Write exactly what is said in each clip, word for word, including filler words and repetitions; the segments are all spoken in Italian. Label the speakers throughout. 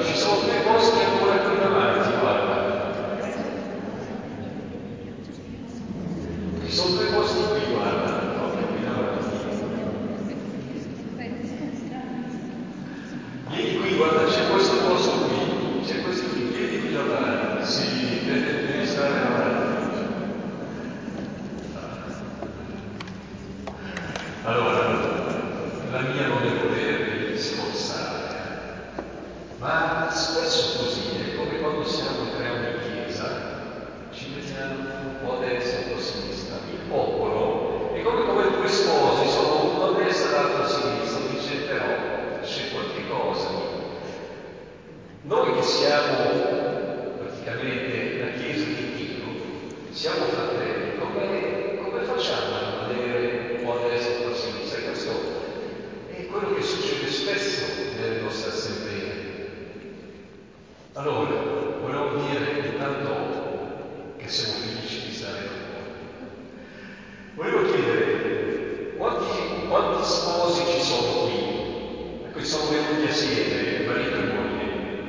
Speaker 1: ci sono due posti ancora qui davanti, guarda. Ci sono due posti qui, guarda, proprio qui davanti. Vieni qui, guarda, c'è questo posto qui, c'è questo qui, vieni qui davanti, sì, devi, devi stare avanti. Allora, la mia non è volervi sforzare, ma spesso così è come quando siamo entriamo in chiesa, ci mettiamo un po' a destra, un po' a sinistra. Il popolo è come come due sposi, sono uno a destra e l'altro a sinistra, dice però c'è qualche cosa lì. Noi che siamo praticamente la chiesa di Dio, siamo fratelli, come, come facciamo a rimanere un po' a destra e un po' a sinistra? E questo è quello che succede spesso nelle nostre assemblee. Allora, volevo dire intanto che siamo felici di stare con voi. Volevo chiedere quanti, quanti sposi ci sono qui? Ecco, sono venuti assieme, marito e moglie.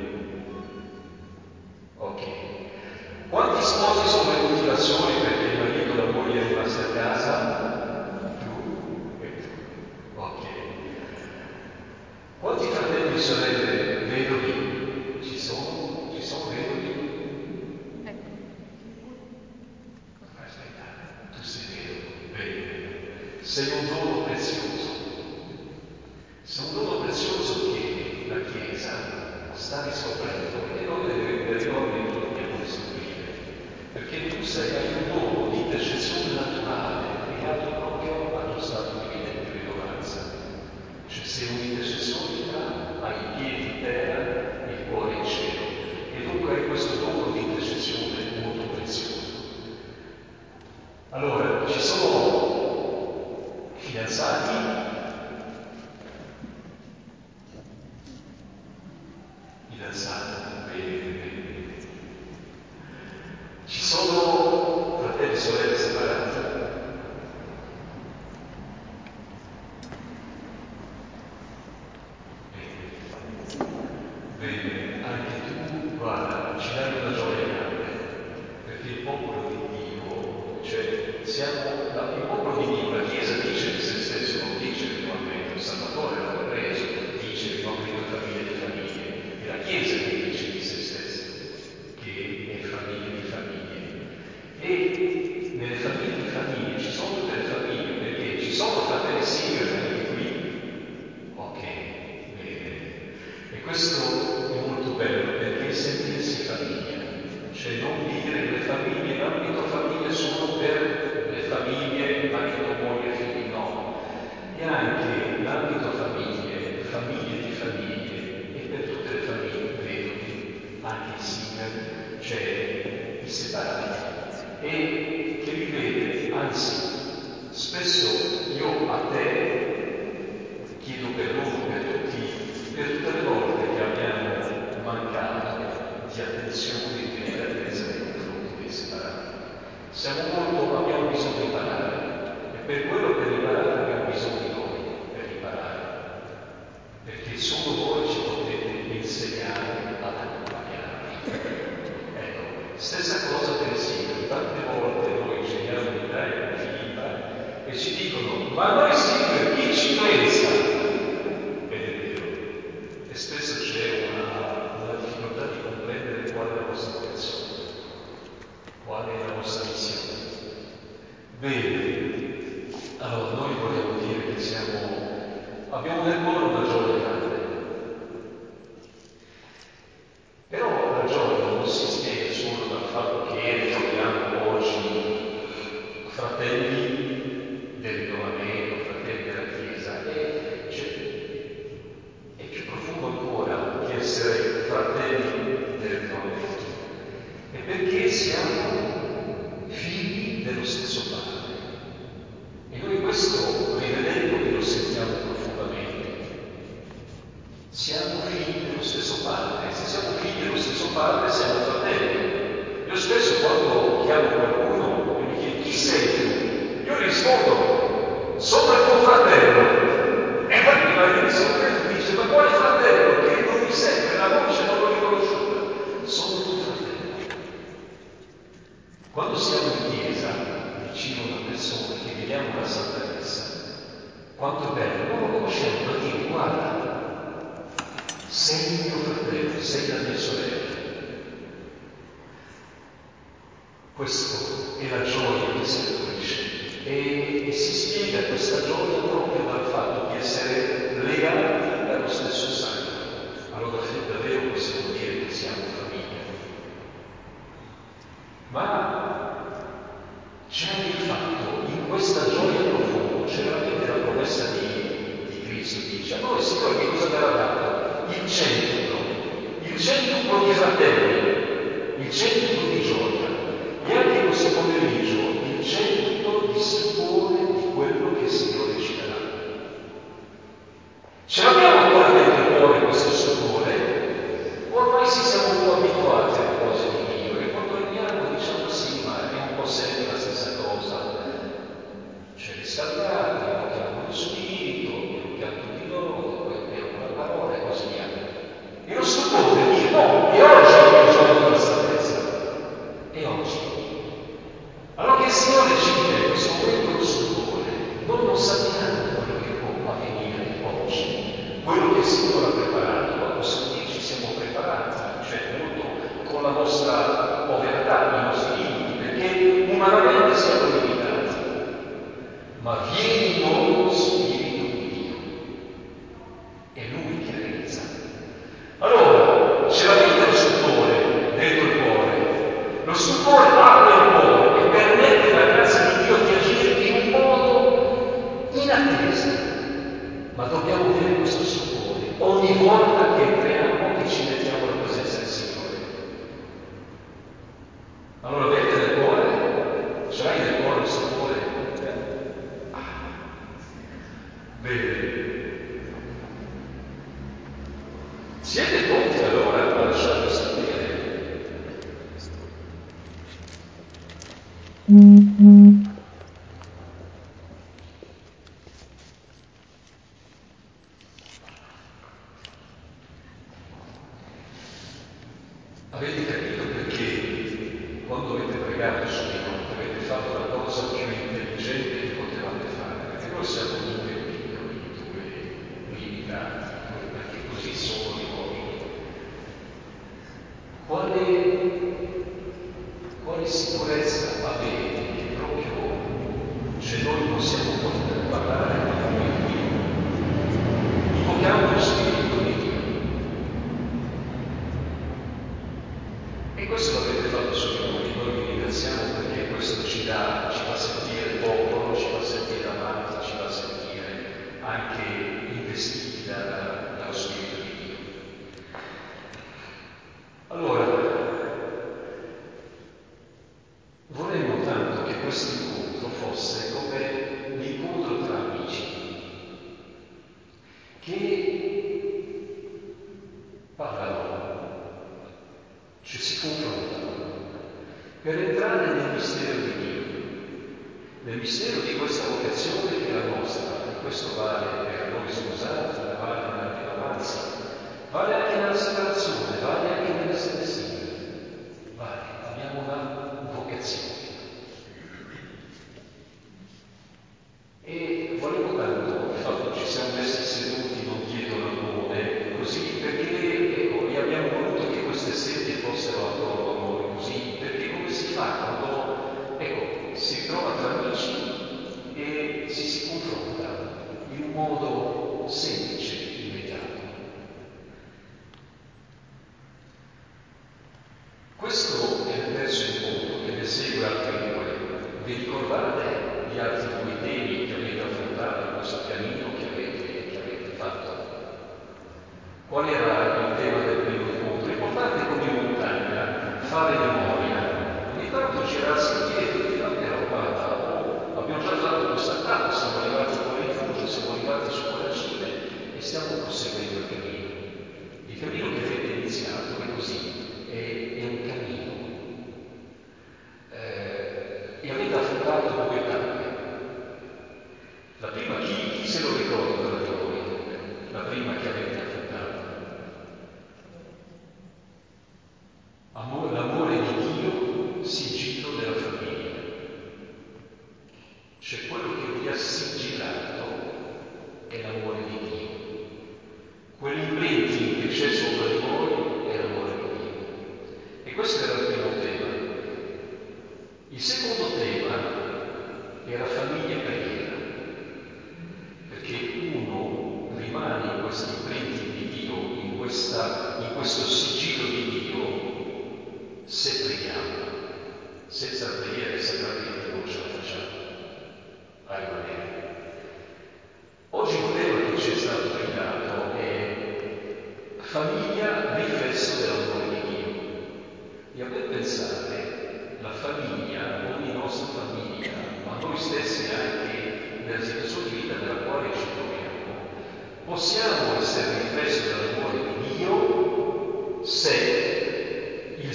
Speaker 1: Ok. Quanti sposi sono venuti da soli perché il marito e la moglie è rimasta a casa? Tu e tu. Ok. Quanti fratelli e sorelle vedovi? Ci sono? Ci sono vedovi? Aspetta, tu sei vedovo. Bene. Sei un dono prezioso. Sei un dono prezioso che la Chiesa sta riscoprendo e noi delle, delle donne non dobbiamo riscoprire, perché tu sei, hai un dono di intercessione naturale legato proprio al tuo stato di vita di rinovanza. Cioè sei un intercessore tra hai i piedi in terra e il cuore in cielo, e dunque hai questo dono di intercessione molto prezioso. Allora, ci sono fidanzati, fidanzati, bene, bene, bene. Ci sono fratelli e sorelle separati? Bene, bene, anche tu, guarda, ci dai una gioia grande, perché il popolo di Dio, cioè siamo, la, il popolo di Dio, la Chiesa dice di se stesso, non dice rinnovamento, il Salvatore l'ha preso, dice rinnovamento famiglie di famiglie, è la Chiesa che dice di se stessa, che è famiglia di famiglie. E nelle famiglie di famiglie ci sono tutte le famiglie, perché ci sono fratelli single anche qui. Ok, bene. E questo è molto bello perché è sentirsi famiglia, cioè non dire le famiglie, l'ambito famiglia solo per le famiglie, marito, moglie, figli, no. E anche l'ambito famiglie, famiglie di famiglie, e per tutte le famiglie, vedovi, anche i single, cioè i separati. E che vivete, anzi, spesso io a te chiedo perdono per, tutti, per tutte le volte che abbiamo mancato di attenzione e di delicatezza nei confronti dei separati. Siamo molto, abbiamo bisogno di imparare, e per quello per imparare abbiamo bisogno di voi, per imparare, perché solo voi ci potete insegnare ad accompagnarvi. Ecco, stessa cosa per i singoli. Tante volte noi scegliamo di andare con Filippa e ci dicono: ma noi singoli chi ci pensa? Ed è vero. E spesso c'è una, una difficoltà di comprendere qual è la vostra vocazione, qual è la vostra missione. Bene, allora noi vogliamo dire che siamo, abbiamo nel cuore una gioia grande. Però la gioia non si spiega solo dal fatto che ritroviamo oggi fratelli del rinnovamento, fratelli della Chiesa, e cioè, è più profondo ancora che essere fratelli del rinnovamento. È perché siamo figli dello stesso Padre. E noi questo, rivedendoli, lo sentiamo profondamente. Siamo figli dello stesso Padre, se siamo figli dello stesso Padre siamo fratelli. Io spesso quando chiamo qualcuno e mi chiede chi sei tu, io rispondo: sono il tuo fratello. E poi mi va lì di sorpreso e dice: ma quale fratello? Che non mi segue, la voce non lo Questa è la gioia che scaturisce e, e si spiega questa gioia proprio dal fatto di essere legati dallo stesso sangue. Allora davvero possiamo dire che siamo famiglia. Ma c'è anche il fatto, in questa gioia profonda, c'è veramente la promessa di, di Cristo, dice, allora il Signore che cosa darà dato? Il centuplo, il centuplo di fratelli, il centuplo di gioia. E anche questo pomeriggio il centuplo di stupore di quello che il Signore ci darà. Ce l'abbiamo ancora dentro il cuore questo stupore? Ormai ci siamo un po' abituati alle cose di Dio e quando andiamo diciamo sì, ma è un po' sempre la stessa cosa. C'è riscaldati, invochiamo lo Spirito, abbiamo un pianto di lode, poi abbiamo la parola e così via. E lo stupore dice no, e oggi è il giorno della salvezza. E oggi. Allora che il Signore ci dia in questo momento lo stupore, noi non sappiamo quello che può avvenire oggi, quello che il Signore ha preparato, ma possiamo dire ci siamo preparati, cioè molto con la nostra povertà, i nostri limiti, perché umanamente siamo limitati, ma viene in noi lo Spirito di Dio, è Lui che realizza. Allora, ce l'avete lo stupore dentro il cuore? Lo stupore apre il cuore e permette la grazia di Dio di agire in un modo inatteso. Ma dobbiamo avere questo stupore ogni volta che entriamo e ci mettiamo alla presenza del Signore. Allora avete nel cuore? Ce l'hai nel cuore lo stupore? Ah. Bene. Siete pronti allora a lasciarvi stupire? Avete capito perché quando avete pregato su di noi avete fatto la cosa più intelligente che potevate fare? Perché noi siamo numeri piccoli, due limitati, perché così sono i uomini. Quale, quale sicurezza avete che proprio se noi possiamo parlare a nome di Dio, invochiamo lo Spirito di Dio? E questo l'avete fatto su di noi, noi vi ringraziamo perché questo ci dà, ci fa sentire popolo, ci fa sentire amati, ci fa sentire anche investiti da, dallo Spirito di Dio. Allora, vorremmo tanto che questo incontro fosse come l'incontro tra amici, che parlano, ci si confrontano, per entrare nel mistero di Dio, nel mistero di questa vocazione che è la nostra, e questo vale per noi sposati, vale nella vedovanza, vale anche nella separazione, vale anche nell'essere singoli, vale, abbiamo una vocazione. E volevo tanto il fatto che ci siamo messi seduti, non chiedo il nome, così, perché ecco, e abbiamo voluto che queste sedie fossero attorno a noi, così, perché come si fa quando, ecco, si trova tra amici e si si confronta in un modo semplice, immediato. Questo è il terzo incontro che ne segue altri due. Vi ricordate gli altri due temi che avete affrontato in questo cammino che avete, che avete fatto? Qual era il tema del primo incontro? L'importante come in montagna, fare memoria. Ogni tanto girarsi indietro e dire, ah, però guarda, oh, abbiamo già fatto questa tappa, siamo arrivati qua in rifugio, siamo arrivati su quella cime e stiamo proseguendo il cammino. Il cammino che avete iniziato è così, è, è un cammino. Eh, e avete affrontato due tappe. La prima, chi, chi se lo ricorda tra di voi? La prima che avete affrontato? Amore, l'amore di Dio, sigillo della famiglia. Cioè quello che vi ha sigillato è l'amore di Dio. Quell'imprinting che c'è sopra di voi è l'amore di Dio. E questo era il primo tema.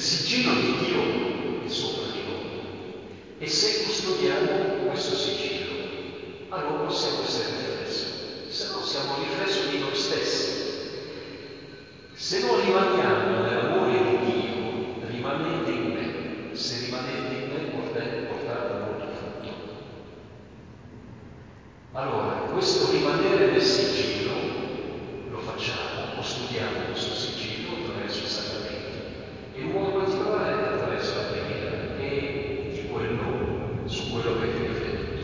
Speaker 1: sigillo di Dio è sopra di noi. E se custodiamo questo sigillo, allora possiamo essere riflesso. Se no siamo riflesso di noi stessi. Se non rimaniamo nell'amore di Dio, rimanete in me. Se rimanete in me, portate, portate molto frutto. Allora, questo rimanere nel sigillo lo facciamo, o studiamo questo sigillo attraverso i sacramenti, e in modo particolare attraverso la preghiera, e di quello, su quello avete riflettuto.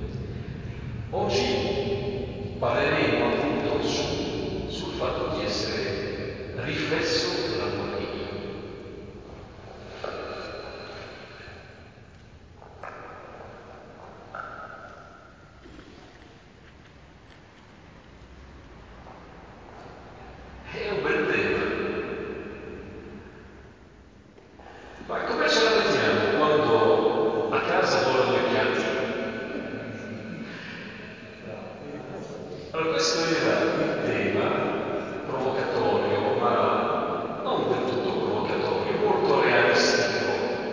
Speaker 1: Oggi parleremo appunto su, sul fatto di essere riflesso dell'amore di Dio. È un bel tema. Ma come ce la mettiamo quando a casa volano i piatti? Allora questo era il tema provocatorio, ma non del tutto provocatorio, molto realistico,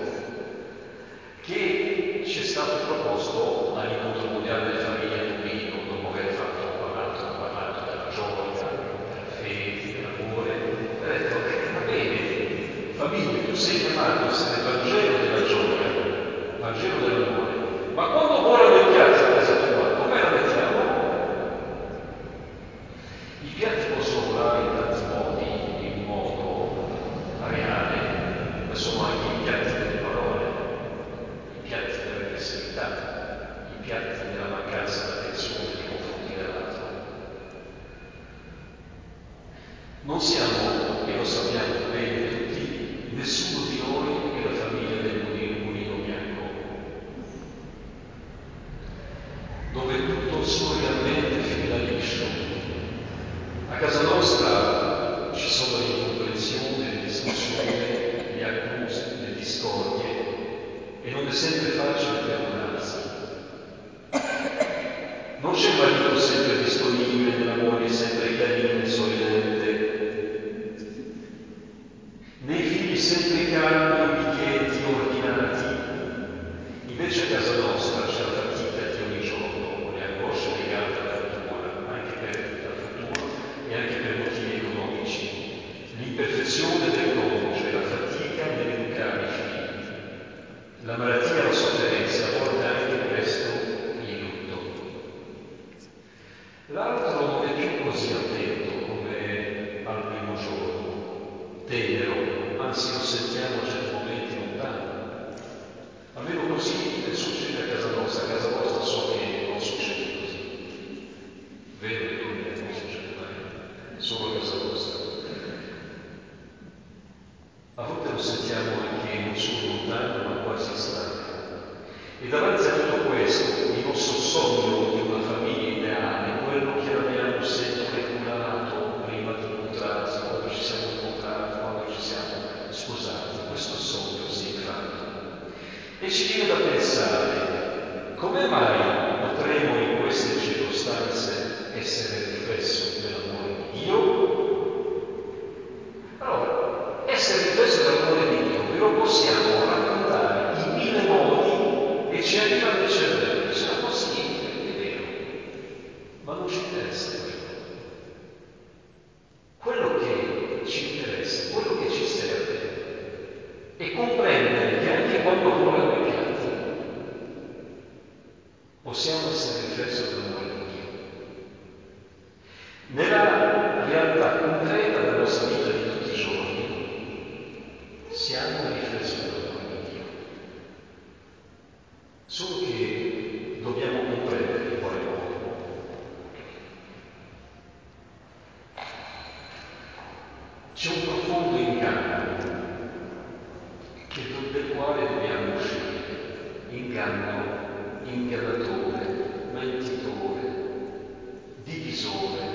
Speaker 1: che ci è stato proposto all'Incontro Mondiale delle Famiglie a Torino, dopo aver fatto, parlato, parlato della gioia, della fede, dell'amore. E ho detto, eh, va bene, famiglia, tu sei chiamato a essere Vangelo della gioia, Vangelo dell'amore, ma quando volano i piatti a casa tua, come la mettiamo? I piatti possono volare in tanti modi, in un modo reale, ma sono anche i piatti delle parole, i piatti dell'aggressività, i piatti della mancanza d'attenzione nei confronti dell'altro. Non siamo, e lo sappiamo bene tutti, nessuno di noi è la famiglia del mulino, mulino bianco, dove tutto sorriamente fila liscio. A casa nostra ci sono l'incomprensione, le discussioni, le accuse, le discordie, e non è sempre facile perdonarsi. Non c'è il marito sempre disponibile, né la moglie sempre carina e sorridente, né i figli sempre calmi, obbedienti, ordinati. Invece a casa nostra c'è la fatica di ogni giorno, le angosce legate al futuro, anche per al futuro e anche per motivi economici, l'imperfezione del coniuge, la fatica nell'educare i figli, la malattia, la sofferenza, a volte anche presto il lutto. L'altro non è più così attento come al primo giorno, tenero, anzi lo sentiamo a certi momenti lontano. Almeno così succede a casa nostra, a casa vostra so che non succede così. Vero che con me non succede mai, solo a casa vostra. A volte lo sentiamo anche non solo lontano, ma quasi estraneo. E davanti a tutto questo, il nostro sogno di una famiglia ideale, quello che abbiamo sempre curato prima di incontrarci, quando ci siamo incontrati, quando ci siamo sposati, questo sogno si è fatto. E ci viene da pensare, come mai potremo in queste circostanze essere riflesso dell'amore di Dio? Allora, essere riflesso dell'amore di Dio ve lo possiamo raccontare in mille modi e ci arriva nel cervello. Dice, ah, possibile, è vero, ma non ci interessa quello. Quello che ci interessa, quello che ci serve, è comprendere che anche quando volano i piatti possiamo essere riflesso dell'amore di Dio. Nella realtà concreta della nostra vita di tutti i giorni siamo il riflesso dell'amore di Dio. Solo che dobbiamo comprendere in quale modo. C'è un profondo inganno che, del quale dobbiamo uscire. Inganno, ingannatore, mentitore, divisore.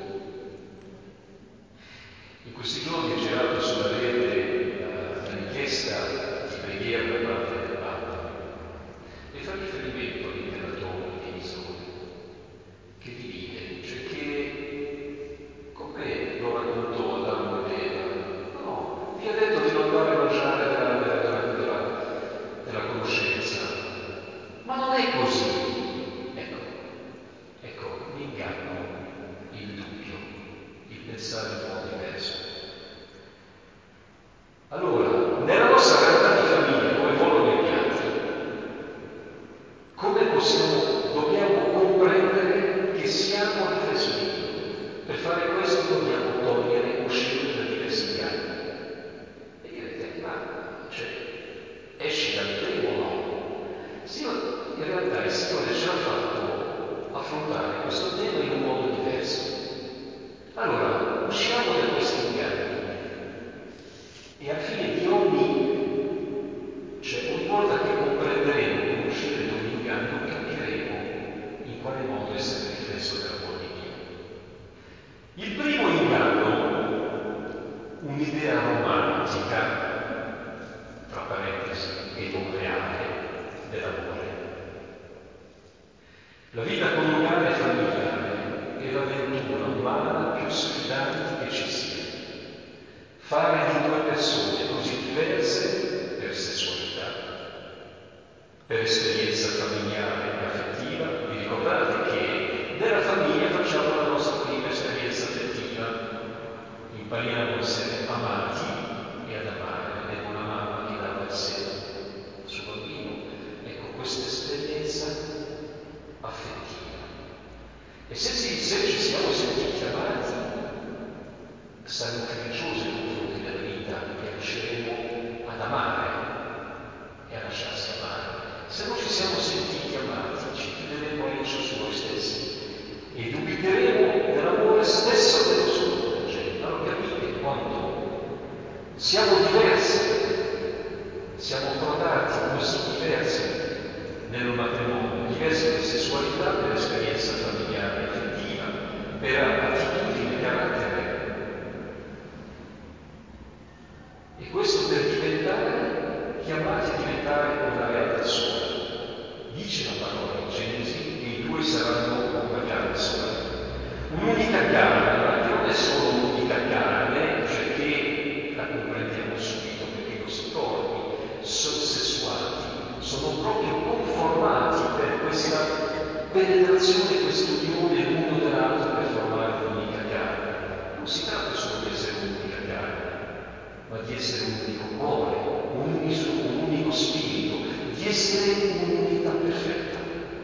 Speaker 1: In questi giorni è girata sulla rete la, la richiesta di preghiera da parte del Papa e fa riferimento E alla fine di ogni, cioè ogni volta che comprenderemo come uscire da un inganno, capiremo in quale modo essere riflesso dell'amore di Dio. Il primo inganno, un'idea romantica, tra parentesi, e non reale, dell'amore. La vita coniugale e familiare è l'avventura umana più sfidante che ci sia. Fare di due persone così diverse per sessualità, per esperienza familiare e affettiva. Vi ricordate che nella famiglia facciamo la nostra prima esperienza affettiva, impariamo a essere amati e ad amare. Vedevo una mamma che dava il seno al suo bambino. Ecco, questa esperienza affettiva. E se, si, se ci siamo sentiti amati, saremo fiduciosi nei confronti della vita e riusciremo ad amare e a lasciarsi amare. Se non ci siamo sentiti amati, ci chiuderemo a riccio su noi stessi e dubiteremo dell'amore stesso del nostro congiunto. Allora capite quanto siamo diversi, siamo approdati così diversi nel matrimonio, diversi per sessualità, per esperienza familiare e affettiva, per attitudine, carattere. E questo per diventare, chiamati a diventare una realtà sola. Dice la parola in Genesi che i due saranno una carne sola. Un'unica carne, ma che non è solo un'unica carne, cioè che la comprendiamo subito perché i nostri corpi sono sessuati, sono proprio conformati per questa penetrazione, questa unione l'uno dell'altro per formare un'unica carne. Non si tratta solo di essere un'unica carne, ma di essere un unico cuore, un unico, un unico spirito, di essere un'unità perfetta.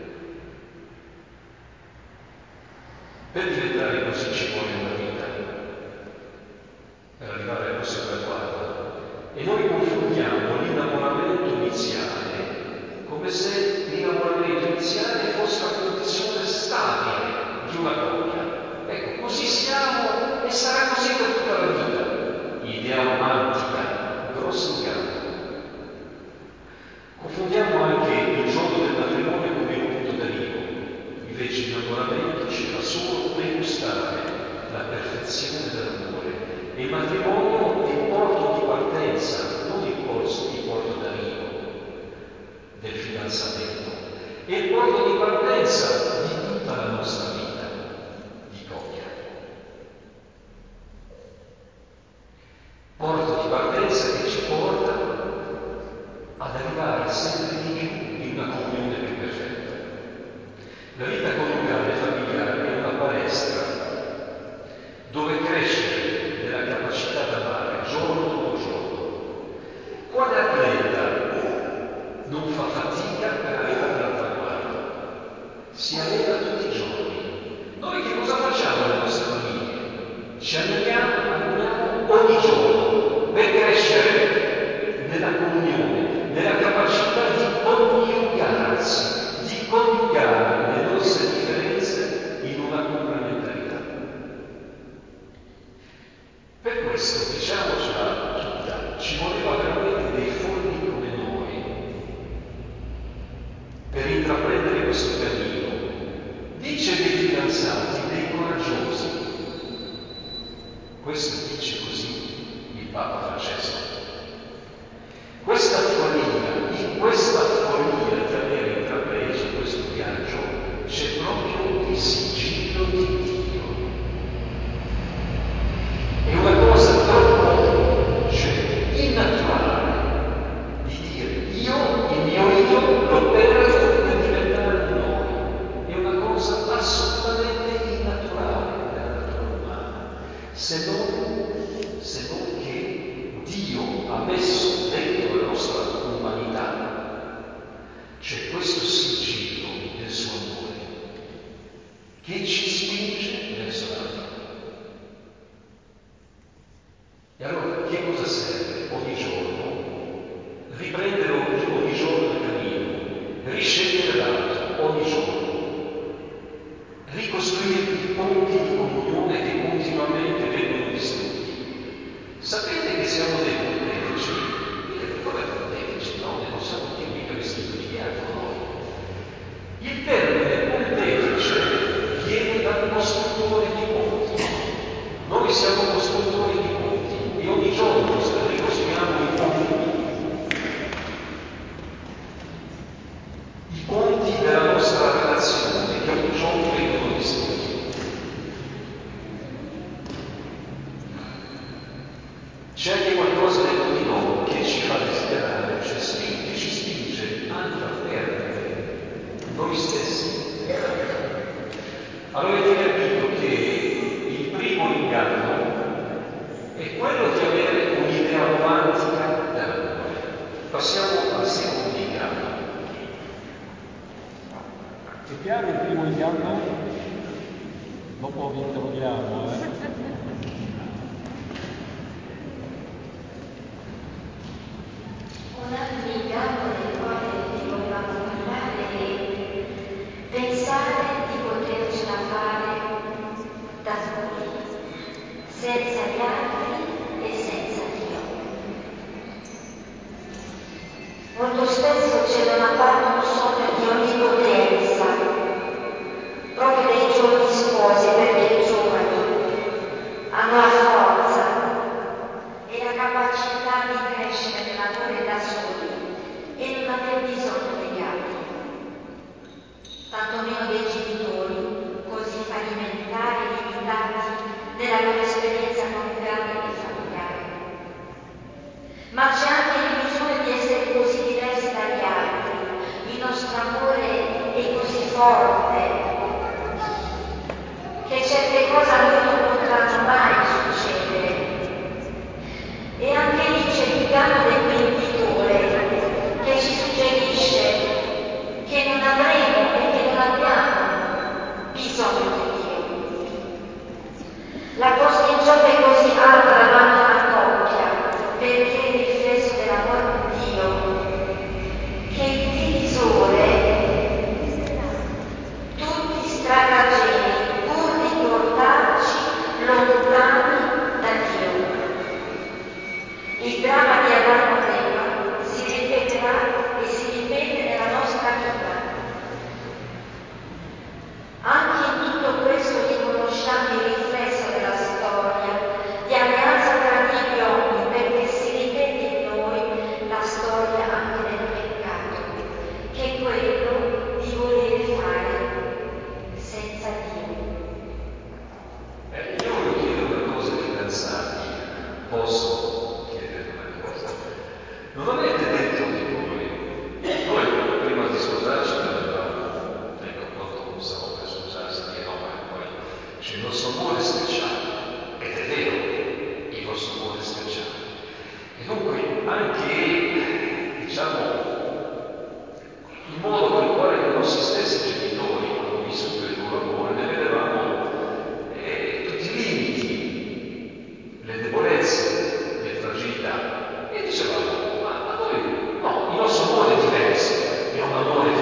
Speaker 1: Per diventare così ci vuole una vita, per arrivare a questo traguardo. E noi confondiamo l'innamoramento iniziale come se l'innamoramento iniziale fosse la condizione stabile di una coppia. Ecco, così siamo e sarà così per tutta la vita. Idea romantica, grosso inganno. Confondiamo anche il gioco del matrimonio come il punto d'arrivo. Invece l'innamoramento ci fa solo pregustare la perfezione dell'amore. E il matrimonio è il porto di partenza, non il porto, il porto d'arrivo del fidanzamento. È il porto di partenza di tutta la nostra vita di coppia.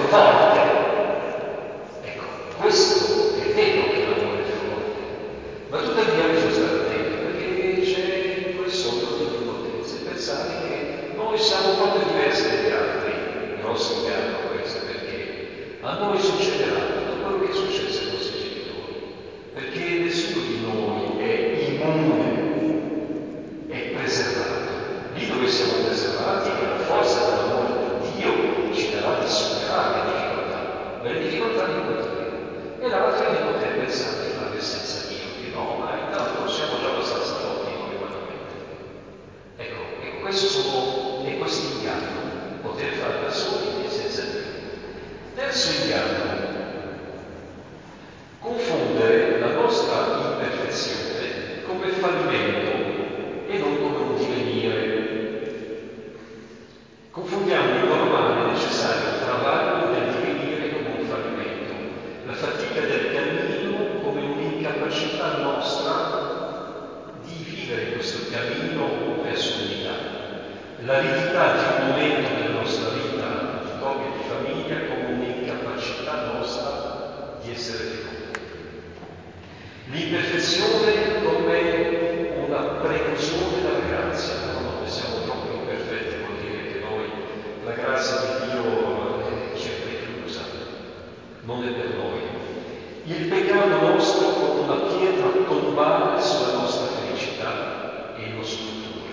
Speaker 1: forte. Ecco, questo è vero che l'amore è forte, ma tuttavia bisogna stare attenti perché c'è quel sogno dell'impotenza e pensare che noi siamo proprio diversi dagli altri. Grosso inganno questo, perché a noi succederà tutto quello che è successo ai nostri genitori, perché nessuno di noi è immune, è preservato. Lì dove siamo preservati è che la forza dell'amore di Dio ci darà di superare le difficoltà, ma le difficoltà di incontreremo. E l'altro è di poter pensare di fare senza Dio, che no, ma intanto siamo già abbastanza forti noi umanamente. Ecco, ecco, questo sono, è questo inganno, poter fare da soli e senza Dio. Terzo inganno, confondere la nostra imperfezione come fallimento e non come un divenire. Confondiamo il normale e necessario travaglio del divenire come un fallimento, la fatica del cammino come un'incapacità nostra di vivere questo cammino verso l'unità, l'aridità di un momento della nostra vita di coppia e di famiglia come un'incapacità nostra di essere fecondi. L'imperfezione come una preclusione dalla grazia. No, no, noi siamo troppo imperfetti, vuol dire che noi, la grazia di Dio eh, ci è preclusa, non è per noi. Il peccato nostro come una pietra tombale sulla nostra felicità e il nostro futuro.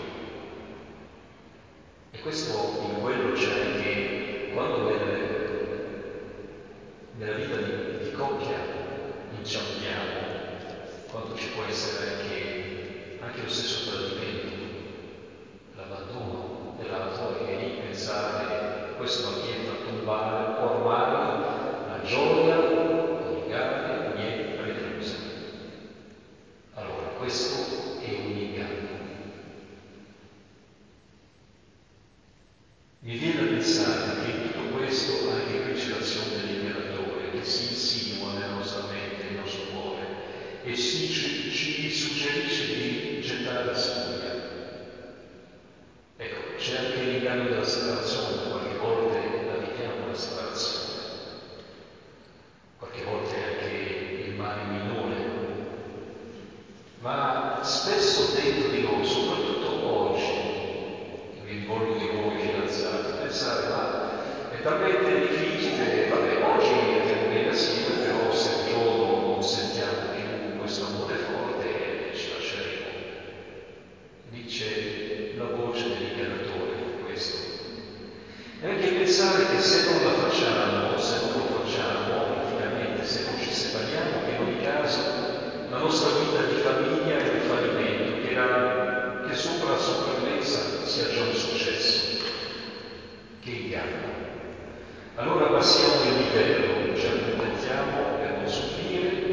Speaker 1: E questo in quello c'è che quando nel, nella vita di, di coppia inciampiamo, quando ci può essere anche, anche lo stesso tradimento, l'abbandono dell'altro, e lì pensare questa è una pietra tombale, ormai la gioia coniugale mi è preclusa. Allora, questo è un inganno. Mi viene da pensare che in tutto questo anche qui c'è l'azione dell'ingannatore che si insinua nella nostra mente, nel nostro cuore, e si, ci, ci suggerisce di gettare la spugna. Ecco, c'è anche l'inganno della separazione, qualche volta la viviamo la separazione, qualche volta è anche il male minore, ma spesso dentro di noi, soprattutto oggi, mi rivolgo di voi fidanzati, pensare ma è talmente difficile, vabbè, oggi andiamo bene assieme, però se un giorno non sentiamo più questo amore forte ci lasceremo. Dice la voce dell'ingannatore questo. E anche pensare che se non la facciamo, se non lo facciamo, praticamente se non ci separiamo, che in ogni caso la nostra vita di famiglia è un fallimento, che, la, che sopra la sopravvivenza sia già un successo. Che inganno. Allora abbassiamo il livello, ci accontentiamo per non soffrire,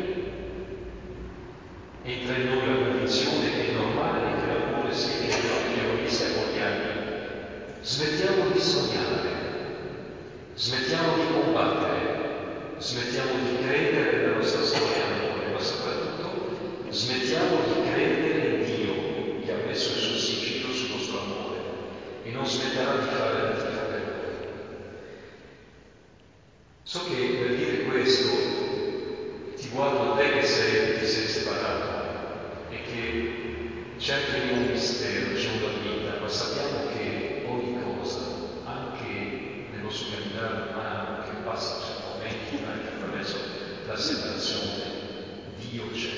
Speaker 1: entra in noi la convinzione che è normale che l'amore sia affievolisca con gli anni. Smettiamo di sognare, smettiamo di combattere, smettiamo di credere nella nostra storia d'amore, ma soprattutto smettiamo di credere in Dio che ha messo il suo sigillo sul nostro amore e non smetterà di fare la tifo per noi. So che per dire questo ti guardo te che sei, ti sei separato e che c'è anche lì un mistero, c'è una vita, ma sappiamo che ogni cosa, anche nel nostro camminare umano, che passa certi momenti anche attraverso la separazione, Dio c'è.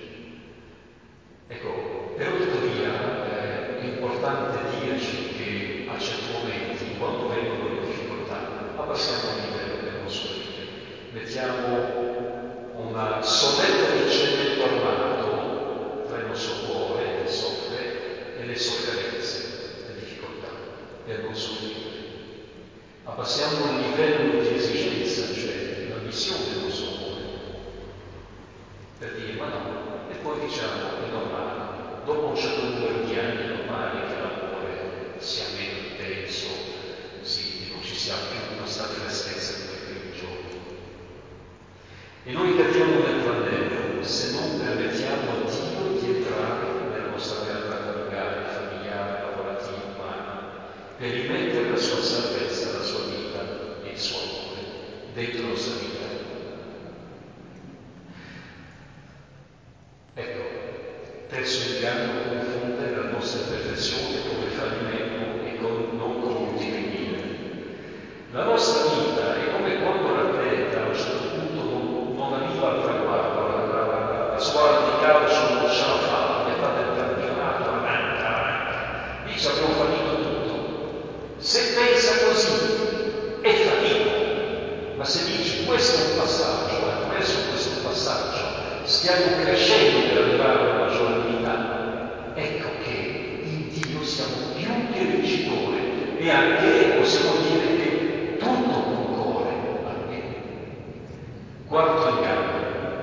Speaker 1: Ecco, però tuttavia eh, è importante dirci che a certi momenti, quando vengono le difficoltà, abbassiamo il livello per non soffrire. Mettiamo una soletta di cemento armato tra il nostro cuore che soffre e le sofferenze, le difficoltà, per non soffrire. Abbassiamo il livello di esigenza, cioè l'ambizione del nostro cuore, per dire ma no, e poi diciamo è normale, dopo un certo numero di anni è normale che l'amore sia meno intenso, sì, che non ci sia più questa freschezza come i primi giorni. E noi cadiamo nel tranello se non permettiamo a Dio di entrare nella nostra realtà coniugale, familiare, lavorativa, umana, per rimettere la sua salvezza, la sua vita e il suo amore. dentro la nostra vita. Ecco, terzo inganno confonde la nostra perfezione come fallimento e con non compiutibile. La nostra vita è come quando l'atleta a un certo punto non, non arriva al traguardo, la, la, la, la squadra di calcio non ce la fa, a metà del campionato arranca, arranca, dice abbiamo fallito tutto. Se pensa così è fallito, ma se dice questo è un passaggio, attraverso questo passaggio stiamo crescendo per arrivare alla maggiorabilità, ecco che in Dio siamo più che vincitori e anche possiamo dire che tutto concorre al bene. Quarto inganno.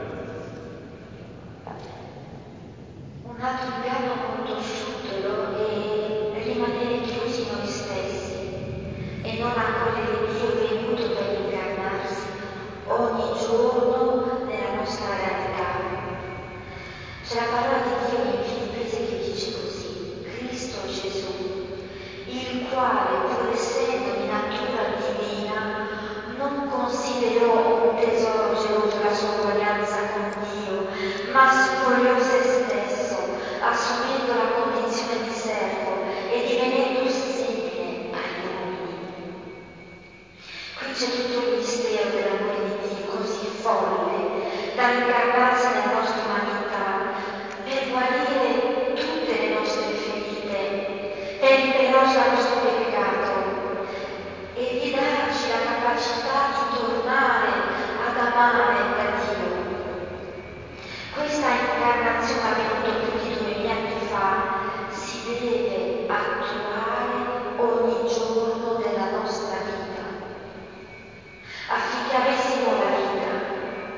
Speaker 2: Un altro inganno molto subdolo è rimanere chiusi noi stessi e non accogliere Dio venuto per incarnarsi ogni giorno nella nostra realtà. C'è la parola di Dio in Filippesi che dice così: Cristo Gesù, il quale, pur essendo di natura divina, non considerò un tesoro geloso la sua uguaglianza con Dio, ma spogliò se stesso, assumendo la condizione di servo e divenendo simile agli uomini. Qui c'è tutto il mistero dell'amore di Dio, così folle, da incarnarsi nella nostra umanità per guarire tutte le nostre ferite, per ripelerci dal nostro peccato e ridarci la capacità di tornare ad amare da Dio. Questa incarnazione avvenuta più di duemila anni fa si deve attuare ogni giorno della nostra vita, affinché avessimo la vita.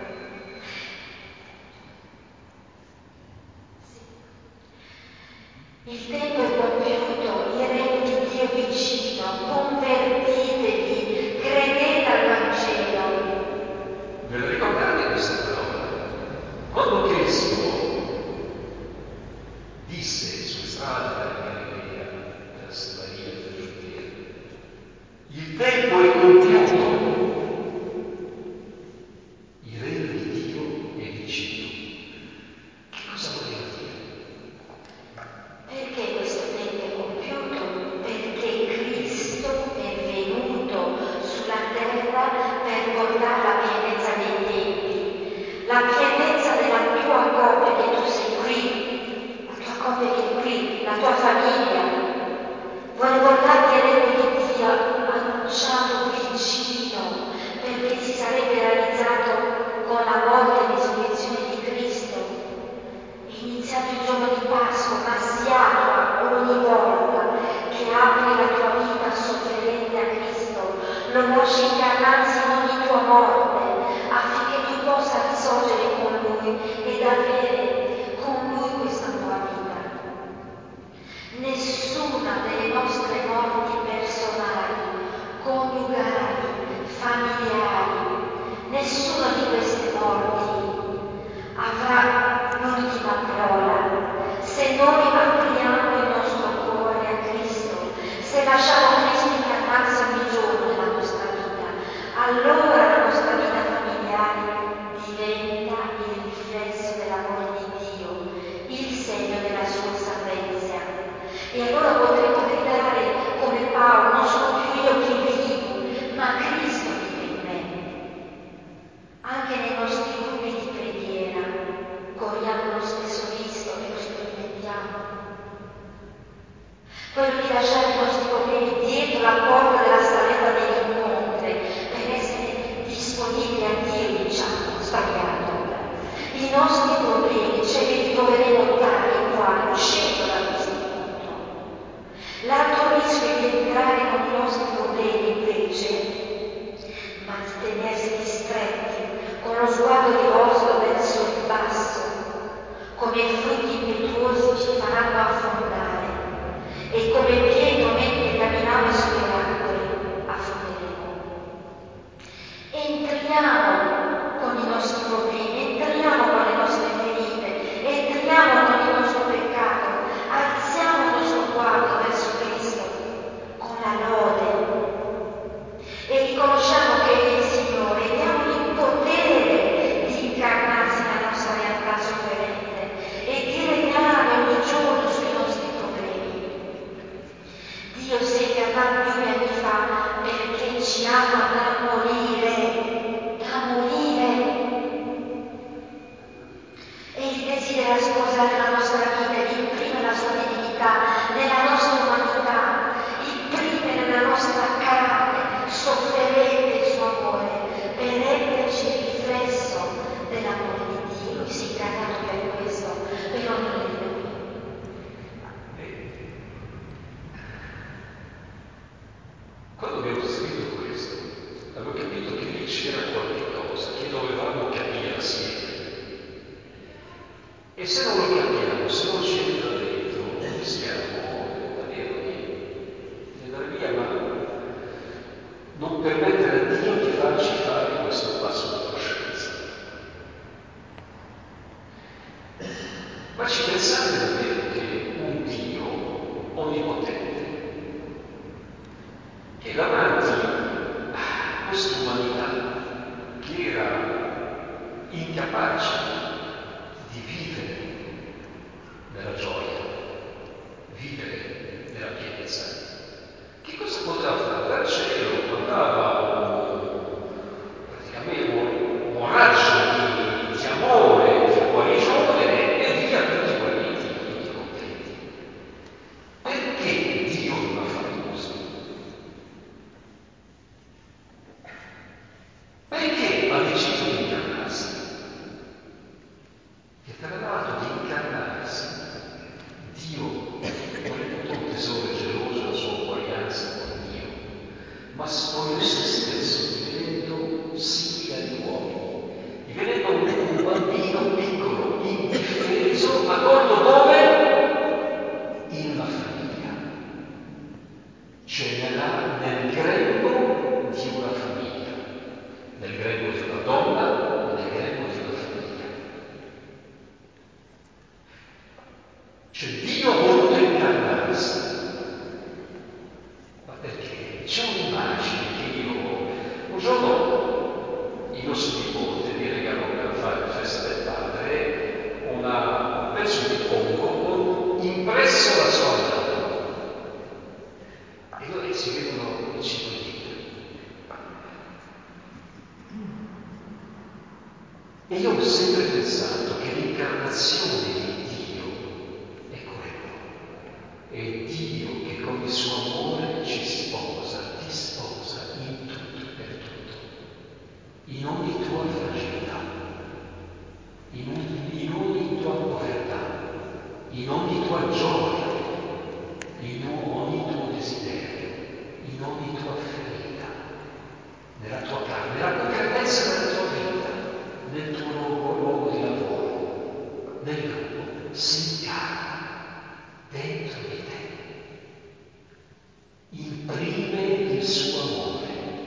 Speaker 2: Il tempo è compiuto, il regno di Dio è vicino, convertitevi, credete al Vangelo.
Speaker 1: Ve la ricordate queste parole? Quando Cristo disse sulle strade della Galilea, della Samaria e della Giudea, il tempo è compiuto, il regno di Dio è vicino. Che cosa voleva dire?
Speaker 2: Perché questo tempo è compiuto? Perché Cristo è venuto sulla terra per portare la pienezza dei tempi, la pienezza della tua coppia che tu sei qui, la tua coppia che è qui, la tua famiglia. Vuole portarti il regno di Dio annunciato vicino, perché si sarebbe realizzato con la morte e risurrezione di Cristo. È iniziato il giorno di Pasqua, ma si attua ogni volta che apri la tua vita sofferente a Cristo, lo lasci incarnarsi in ogni tua morte, affinché tu possa risorgere con Lui ed avere con Lui questa nuova vita. Nessuna delle nostre morti personali, coniugali, familiari, nessuna di queste morti avrà l'ultima parola. Se noi apriamo il nostro cuore a Cristo, se lasciamo Cristo incarnarsi ogni giorno nella nostra vita, allora la nostra vita familiare diventa il riflesso dell'amore di Dio, il segno della sua salvezza. E allora potremo gridare come Paolo: non sono più io che vivo, ma Cristo vive in me. Anche nei nostri gruppi di preghiera corriamo lo stesso rischio e lo sperimentiamo. Quello di lasciare i nostri problemi dietro la porta della saletta degli incontri per essere disponibili a Dio, diciamo, sbagliato. I nostri problemi ce li ritroveremo tali e quali uscendo da questo incontro. L'altro rischio è di entrare con i nostri problemi invece, ma di tenersi stretti, con lo sguardo rivolto verso il basso, come flutti impetuosi ci faranno affondare e come Pietro mentre camminava sulle acque affonderemo. Entriamo con i nostri problemi, entriamo con le nostre ferite, entriamo con il nostro peccato, alziamo il nostro sguardo verso Cristo con la lode e riconosciamo che Egli è il Signore,
Speaker 1: se non lo capiamo, se non ci entra dentro, rischiamo davvero di, di andare via, ma non permettere a Dio di farci fare questo passo di coscienza. Ma ci pensate davvero che un Dio onnipotente, che davanti a questa umanità che era incapace di vivere nella gioia, vivere nella pienezza, che cosa poteva fare? Dal cielo mandava un, praticamente un, un raggio di, di amore, di guarigione e via tutti guariti, tutti contenti. Perché Dio non ha fatto così? Perché ha deciso di incarnarsi? E tra l'altro di incarnarsi, Dio non è tutto un tesoro geloso la sua uguaglianza con Dio, ma spogliò se stesso, divenendo simile agli uomini, divenendo un, un bambino piccolo, indifeso, accolto dove? In la famiglia, cioè nella, nel grembo di una famiglia, nel grembo di una donna e nel grembo di una famiglia. Cioè Dio ha voluto incarnarsi. Ma perché? C'è un'immagine che io, un giorno il nostro nipote mi regalò per fare la festa del padre una, un pezzo di pongo con impresso la sua mano. E dove si vedono le cinque dita. E io ho sempre pensato che l'incarnazione di Dio è quello. È Dio che con il suo amore ci sposa, ti sposa in tutto e per tutto, in ogni tua fragilità, in ogni, in ogni tua povertà, in ogni tua gioia, in ogni tuo desiderio, in ogni tua ferita, nella tua carne, nella concretezza della tua vita, nel tuo luogo, luogo di lavoro, nel gruppo, si incarna dentro di te. Imprime il suo amore.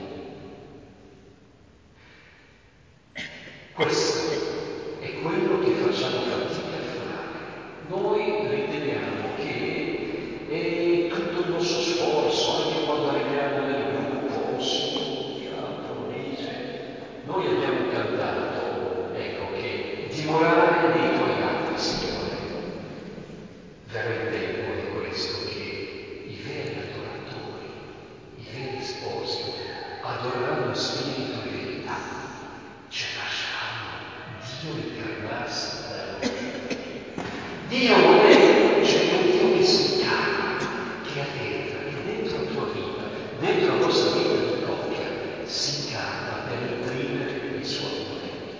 Speaker 1: Questo è quello che facciamo fatica a fare. Noi riteniamo che è tutto il nostro sforzo, anche quando arriviamo nel gruppo, si altro dice. Noi abbiamo cantato, ecco, che dimorare nei tuoi atti, Signore. Verrà il tempo di questo che i veri adoratori, i veri sposi, adoreranno in spirito e verità, cioè lasceranno Dio incarnarsi da loro. Dio non è, cioè è un Dio che si incarna, che atterra, che dentro la tua vita, dentro la vostra vita di coppia, si incarna per imprimere il suo amore.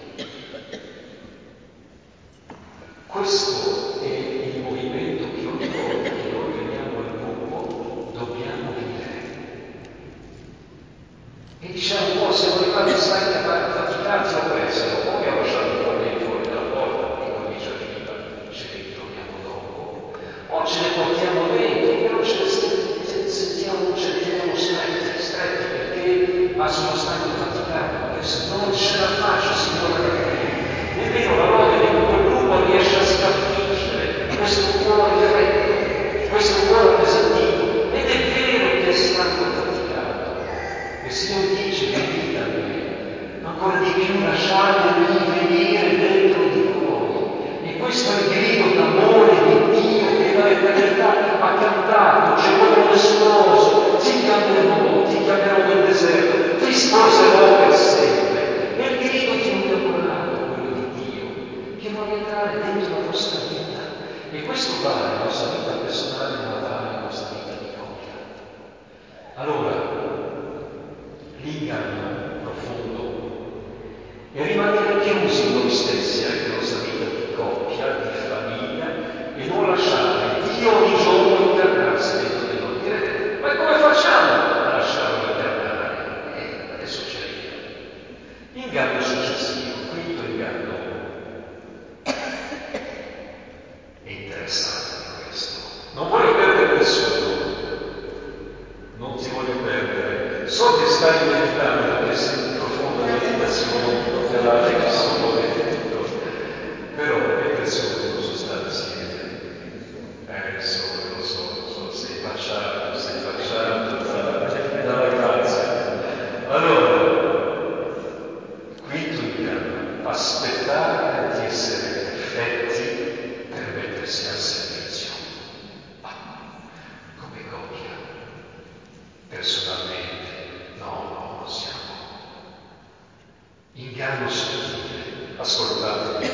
Speaker 1: Questo è il movimento che ogni volta che noi veniamo al gruppo dobbiamo vivere. E diciamo, oh, siamo arrivati stanchi, affaticati, oppressano, o abbiamo lasciato i problemi fuori dalla porta, e comincia a finire, ce li ritroviamo dopo, o ce le portiamo dentro, però ce le sentiamo, ce le teniamo stretti, stretti perché ma sono stanco e faticato, adesso non ce la faccio, Signore, da qui. Nemmeno la lode di tutto il gruppo riesce a sconfiggere questo cuore freddo, questo cuore appesantito, ed è vero che è stanco e faticato. Il Signore dice: venite a me, ancora di più lasciatemi venire dentro di voi. E questo è il grido d'amore di Dio che dall'eternità ha cantato: c'è come uno sposo, ti chiamerò, ti chiamerò nel deserto, ti sposerò per sempre. È il grido di un innamorato, quello di Dio, che vuole entrare dentro la vostra vita. E questo vale la nostra vita personale, ma vale la nostra vita di coppia. Allora, l'inganno profondo è rimanere chiusi in noi stessi, anche nella nostra vita di coppia, di famiglia, e non lasciare Dio ogni giorno incarnarsi dentro di noi. Direte, ma come facciamo a lasciarlo incarnare? Eh, adesso ci arriviamo. Inganno successivo, quinto inganno. So che stai meditando, che sei in profonda meditazione, per la riflessione e tutto, però è prezioso stare assieme. Eh, so, lo so, lo so, sei baciato, sei baciato dalla, dalla grazia. Allora, quinto inganno, aspettare di essere perfetti per mettersi al servizio. Ah, come coppia. Personalmente, no, no, non siamo. Inganno sottile, ascoltate.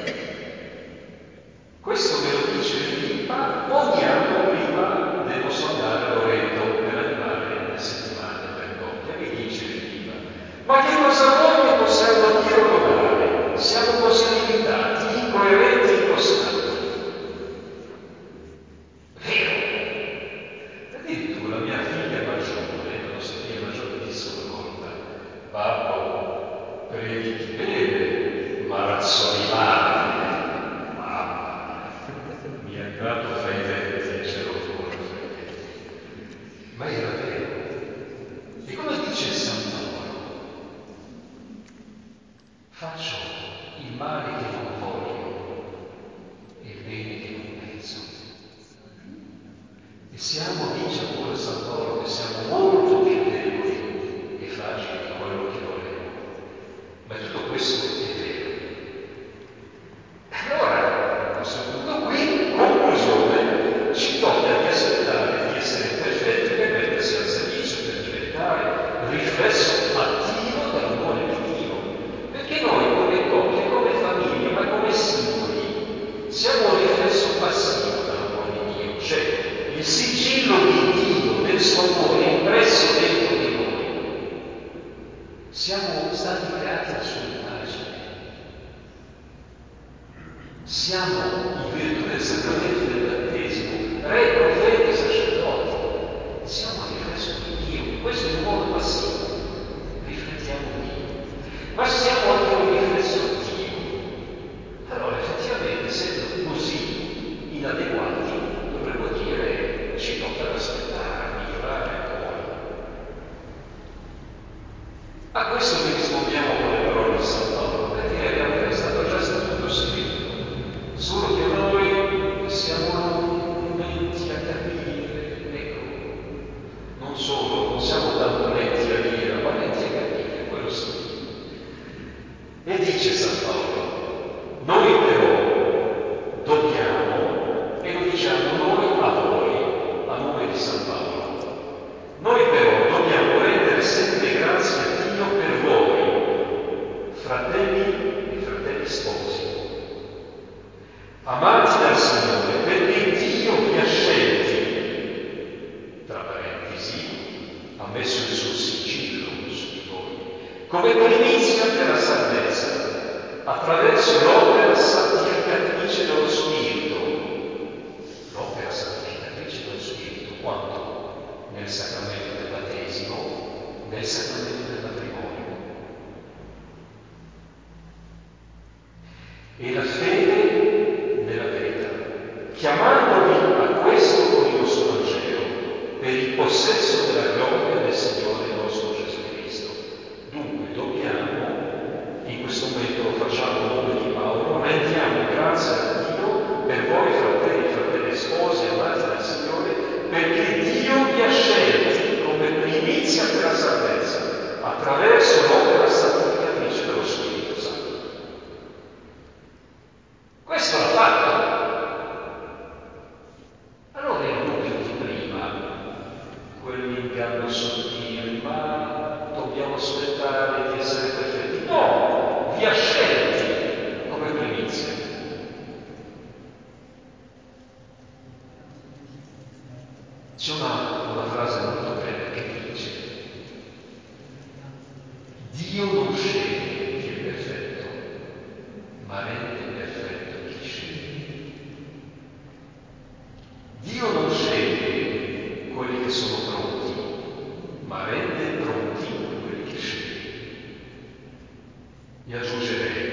Speaker 1: Questo me lo dice Filippa ogni anno prima del nostro andare a Loreto per animare le settimane per coppia. Mi dice Filippa, ma che cosa vuoi che possiamo dire o lodare? Siamo così limitati, incoerenti e incostanti. Vero? Addirittura mia figlia maggiore, la nostra figlia maggiore, disse una volta, babbo, predichi bene, ma razzoli male. Mamma, mi è arrivato fra i denti e ce l'ho ancora fra i denti. Ma era vero. E come dice San Paolo, faccio il male che non voglio e il bene che non penso. E siamo, dice ancora San Paolo, che siamo molto più deboli e fragili di quello che vorremmo. Ma tutto questo è vero. Allora, a questo punto qui, conclusione, ci tocca di aspettare di essere perfetti per mettersi al servizio, per diventare riflesso attivo dell'amore di Dio. Perché noi come coppia, come famiglia, ma come singoli, siamo un riflesso passivo dell'amore di Dio. Cioè, il sigillo di Dio, del suo amore impresso dentro di noi. Siamo stati creati a sua immagine. Siamo, in virtù del sacramento del battesimo, re, profeti, sacerdoti. Siamo il riflesso di Dio. Questo in un modo passivo. Riflettiamo Dio. Ma siamo anche un riflesso a Dio. Allora, effettivamente, essendo così inadeguati, dovremmo dire ci tocca aspettare, migliorare ancora. A questo vi rispondiamo con le parole di San Paolo, perché in realtà è stato già tutto scritto. Solo che noi siamo lenti a capire, ecco, non solo, non siamo tanto lenti a dire, ma lenti a capire, quello sì. E dice San Paolo, noi però dobbiamo, e lo diciamo noi a voi, a nome di San Paolo, noi però dobbiamo rendere sempre grazie a Dio per voi, fratelli e fratelli sposi, amati dal Signore, perché Dio vi ha scelti, tra parentesi, ha messo il suo sigillo su di voi, come primizia per la salvezza, attraverso l'opera santificatrice dello Spirito. L'opera santificatrice dello Spirito, quanto nel sacramento del battesimo, nel sacramento del matrimonio. E la fede nella verità, chiamandovi a questo con il nostro Vangelo, per il possesso della gloria del Signore nostro Gesù Cristo. Dunque dobbiamo, in questo momento lo facciamo a nome di Paolo, rendiamo grazie a Dio per voi fratelli, fratelli sposi, amati dal Signore, perché Dio vi ha scelti come primizia per la salvezza, attraverso l'opera santificatrice dello Spirito Santo. Questo l'ha fatto. Allora il dubbio di prima, quell'inganno sottile, ma dobbiamo aspettare di essere perfetti. No, vi ha scelti come primizia. C'è una, una frase molto bella che dice: Dio non sceglie chi è perfetto, ma rende perfetto chi sceglie. Dio non sceglie quelli che sono pronti, ma rende pronti quelli che sceglie. E aggiungerei,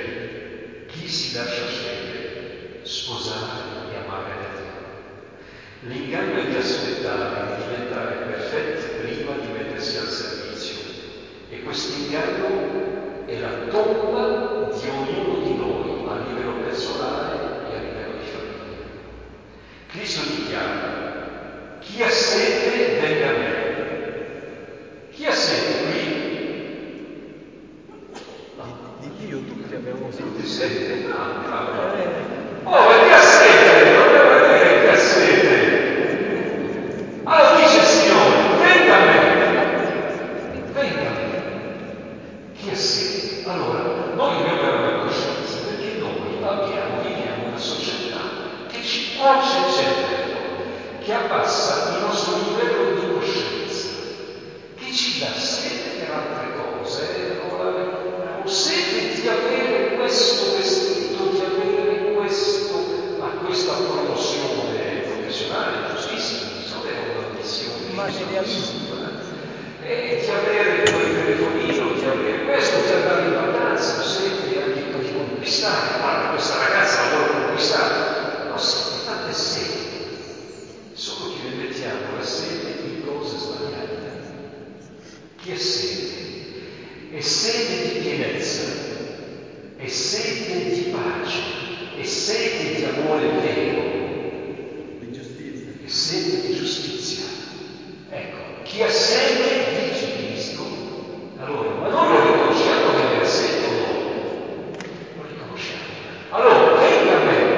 Speaker 1: tomba di ognuno di noi a livello personale e a livello di famiglia. Cristo dichiara: chi ha sete venga a me. Chi ha sete qui?
Speaker 3: Di Dio tutti abbiamo
Speaker 1: Tutti
Speaker 3: sentito.
Speaker 1: sete? Ah, bravo.
Speaker 3: Eh,
Speaker 1: Oh, e chi ha sete? Non devo dire chi ha sete. Allora dice il Signore: venga a me. Venga a me. Chi ha sete? Allora, noi dobbiamo avere una coscienza, perché noi abbiamo, viviamo in una società che ci cuoce il cervello, che abbassa il nostro livello di coscienza, che ci dà sete per altre cose. Allora, eh, ho sete di avere questo vestito, di avere questo, a questa promozione professionale, giustissimo, bisogna avere un'ambizione,
Speaker 3: materialismo.
Speaker 1: e di avere quel telefonino, di avere questo, di andare in vacanza, ho sete anche di conquistare. Guarda, questa ragazza la vuole conquistare. Ho sete, tante sete, solo che ne mettiamo la sete in cose sbagliate. Chi è sete? È sete di pienezza, è sete di pace, è sete di amore vero,
Speaker 3: Di giustizia.
Speaker 1: è sete di giustizia. Ecco, chi ha sete, dice Cristo, allora, ma noi lo riconosciamo di avere sete o no? Lo riconosciamo. Allora, venga a me.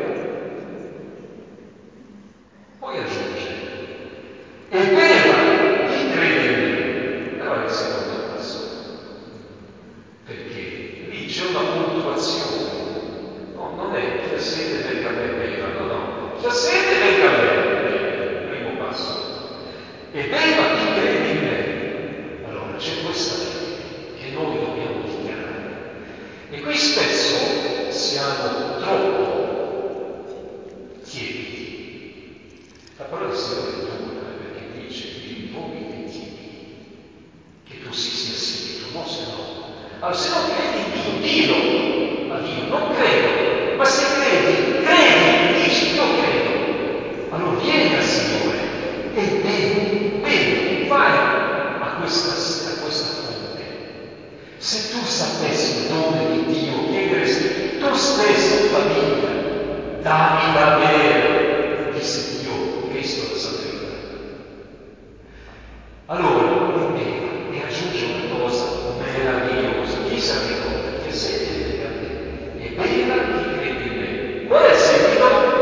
Speaker 1: Poi aggiunge: e beva chi crede in me. Però è il secondo passo, perché lì c'è una puntuazione. No, non è chi ha sete venga a me e beva, no, no. Chi ha sete venga a me e beva, primo passo. E beva chi crede in me. Allora c'è questa fede che noi dobbiamo dichiarare. E qui spesso siamo troppo tiepidi. La parola del Signore è dura, eh, perché dice che vomiti tiepidi, che tu sì sia sì, che tu no sia no. Allora se non credi in Dio, dillo a Dio: non credo. Ma se credi, credi, dici: io credo. Allora vieni dal Signore e bevi, bevi, vai a questa, a questa fonte. Se tu sapessi il dono di Dio, chiederesti tu stessa in famiglia: dammi da bere, disse Dio, Cristo la Santa Vita. Allora lui beva e aggiunge una cosa meravigliosa. Chi se la ricorda? Chi ha sete venga a me e beva chi crede in me. Qual è il seguito?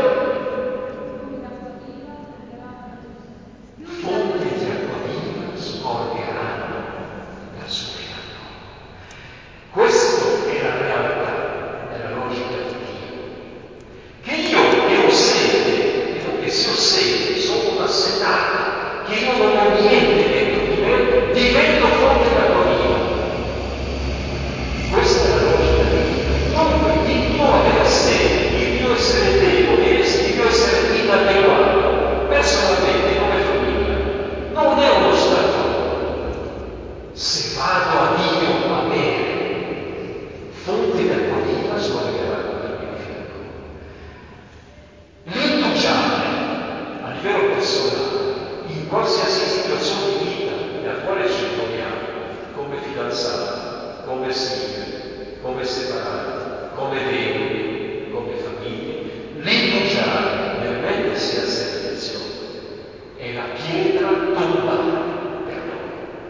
Speaker 1: Fonti di acqua viva sgorgeranno dal suo fianco. Questa è la realtà nella logica di Dio. Che io che ho sete, e non che se ho sete, sono un assetato, che io non ho niente dentro di me, divento fonte d'acqua viva. Questa è la logica di Dio. Dunque il mio avere sete, il mio essere debole, il mio essere inadeguato, personalmente come famiglia, non è uno ostacolo. Se vado a Dio a bere, fonte d'acqua viva sgorgeranno dal mio fianco. L'indugiare a livello personale, in qualsiasi situazione di vita nella quale ci troviamo, come fidanzati, come single, come separati, come vedovi, come famiglie, l'indugiare nel mettersi al servizio è la pietra tombale per noi.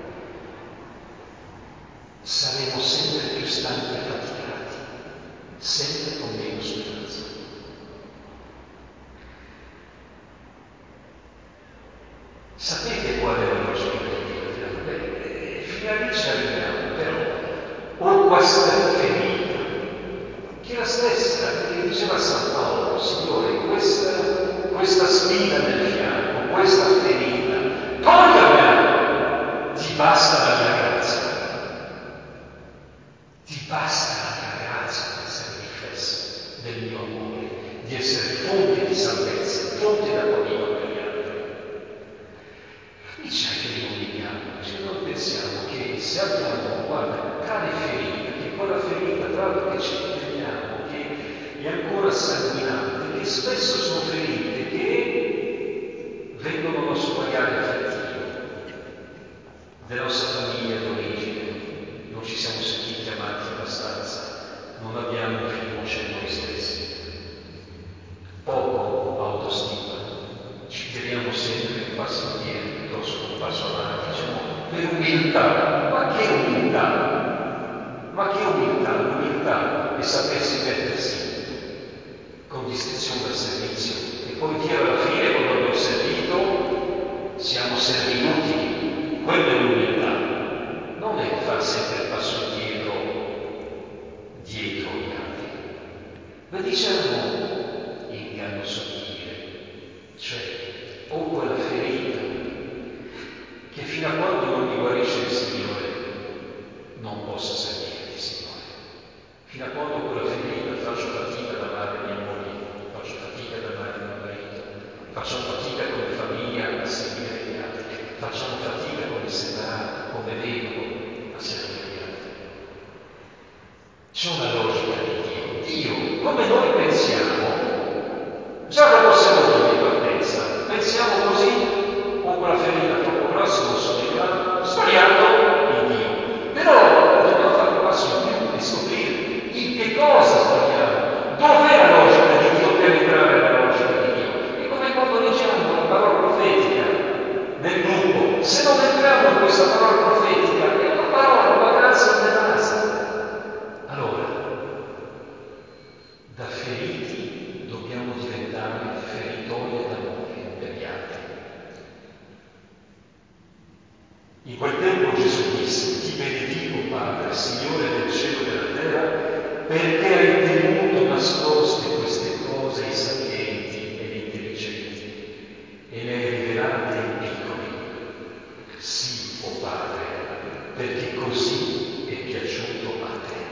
Speaker 1: Saremo sempre più stanchi e affaticati, sempre con meno speranza. Sapete qual è la logica di Dio? Beh, fino a lì ci arriviamo, però ho questa ferita, che è la stessa che diceva San Paolo: Signore, questa, questa spina nel fianco, questa ferita, togliamela, ti basta la mia grazia. Ti basta la mia grazia per essere riflesso del mio amore, di essere fonte di salvezza, fonte d'acqua viva per gli altri. Dice anche di non ingannoci, noi pensiamo che se abbiamo, guarda, tale ferita, che quella ferita tra l'altro che ci teniamo, che è ancora sanguinante, che spesso sono ferite che vengono dal nostro bagaglio affettivo, della nostra famiglia d'origine, non ci siamo sentiti amati abbastanza, non abbiamo fiducia in noi stessi, poco autostima, ci tiriamo sempre un passo indietro piuttosto che un passo avanti, diciamo per umiltà. Ma che umiltà? Ma che umiltà? L'umiltà è sapersi mettersi con distinzione al servizio e poi dire alla fine, quando abbiamo servito, siamo serviti. Quella è l'umiltà, non è far sempre il passo indietro dietro gli altri. Ma diciamo inganno sottile, cioè ho quella ferita che fino a quando non mi guarisce il Signore non posso servirti, Signore. Fino a quando quella ferita faccio fatica ad amare mia moglie, faccio fatica ad amare mio marito, facciamo fatica come famiglia a servire gli altri, facciamo fatica come separati, come vedovo a servire gli altri. C'è una logica di Dio. Dio, come noi pensiamo, già lo possiamo dire in partenza, pensiamo così, ho quella ferita troppo grossa, non sono in grado, sbagliato in Dio. Però dobbiamo fare un passo in più e scoprire in che cosa sbagliamo, dov'è la logica di Dio per entrare nella logica di Dio. È come quando leggiamo la parola profetica nel gruppo, se non entriamo in questa parola profetica è una parola, una grazia inevasa. Allora, da feriti dobbiamo diventare feritori d'amore per gli altri. In quel tempo Gesù disse: ti benedico, Padre, Signore del cielo e della terra, perché hai tenuto nascoste queste cose ai sapienti ed intelligenti e le hai rivelate ai piccoli. Sì, o Padre, perché così è piaciuto a te.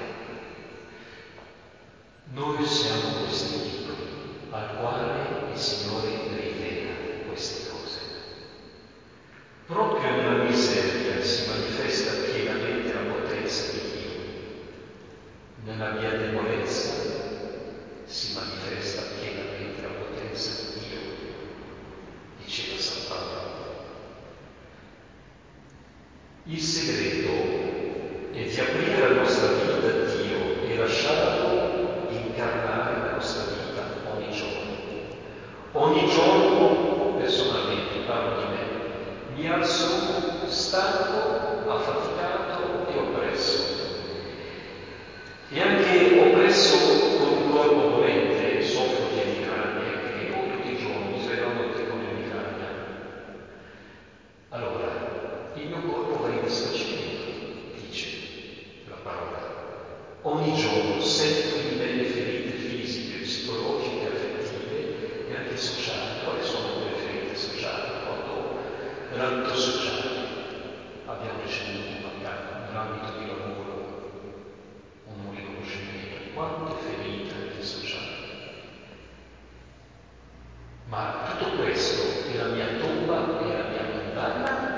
Speaker 1: Noi siamo questi piccoli al quale il Signore rivela queste cose. Proprio nella miseria si manifesta pienamente la potenza di Dio. Nella mia debolezza si manifesta pienamente la potenza di Dio, diceva San Paolo. Il segreto è di aprire la nostra vita a Dio e lasciarlo incarnare la nostra vita ogni giorno. Ogni giorno, personalmente, parlo di me, mi alzo stanco, affaticato e oppresso. E anche oppresso con un corpo dolente, soffro di emicrania, che non tutti i giorni mi svelo a notte con emicrania. Allora, il mio corpo va in disfacimento, dice la parola. Ogni giorno sento in me le ferite fisiche, psicologiche, affettive e anche sociali. Quali sono quelle ferite sociali? Quando nell'ambito sociale abbiamo ricevuto un mancato, nell'ambito di lavoro un non riconoscimento, quante ferite anche sociali. Ma tutto questo è la mia tomba e la mia condanna?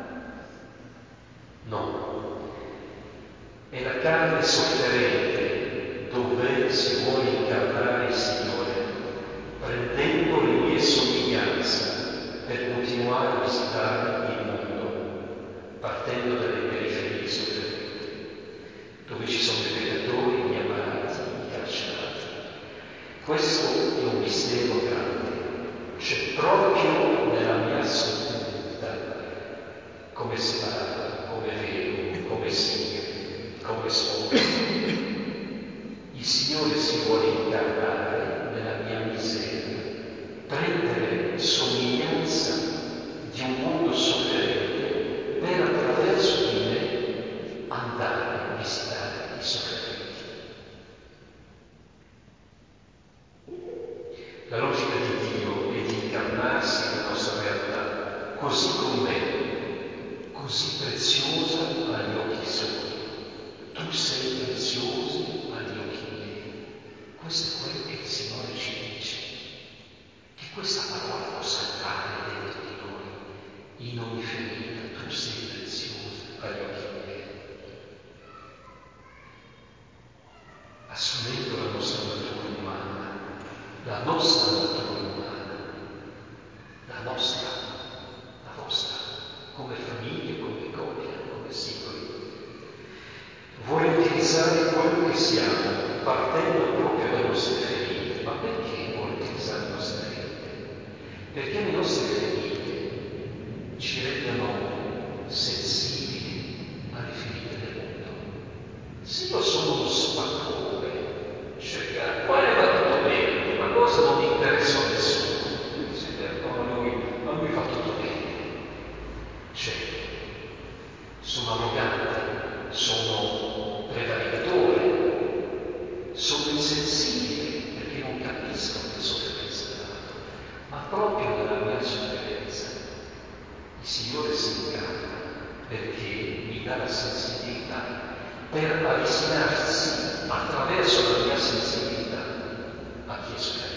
Speaker 1: No. È la carne sofferente dove si vuole incarnare il Signore, prendendo le mie somiglianze per continuare a visitare il mondo, partendo dalle periferie sofferenti, dove ci sono i peccatori, gli ammalati, i carcerati. Questo è un mistero grande, c'è proprio nella mia sofferenza, come separato, come vero, come single, come sposo. Il Signore si vuole incarnare nella mia miseria, prendere somiglianza di un mondo sofferente per attraverso siamo partendo proprio dalle nostre ferite. Ma perché vuole utilizzare le nostre ferite? Perché le nostre ferite ci rendono sensibili alle ferite del mondo. Se io sono uno spaccone, cioè quale va tutto bene, prima cosa non interessa a nessuno, dice, no, a lui, a lui va tutto bene, cioè sono arrogante, sono prevaricatore, sono insensibile perché non capisco le sofferenze dell'altro, ma proprio nella mia sofferenza il Signore si incarna perché mi dà la sensibilità per avvicinarsi attraverso la mia sensibilità a chi è sofferente.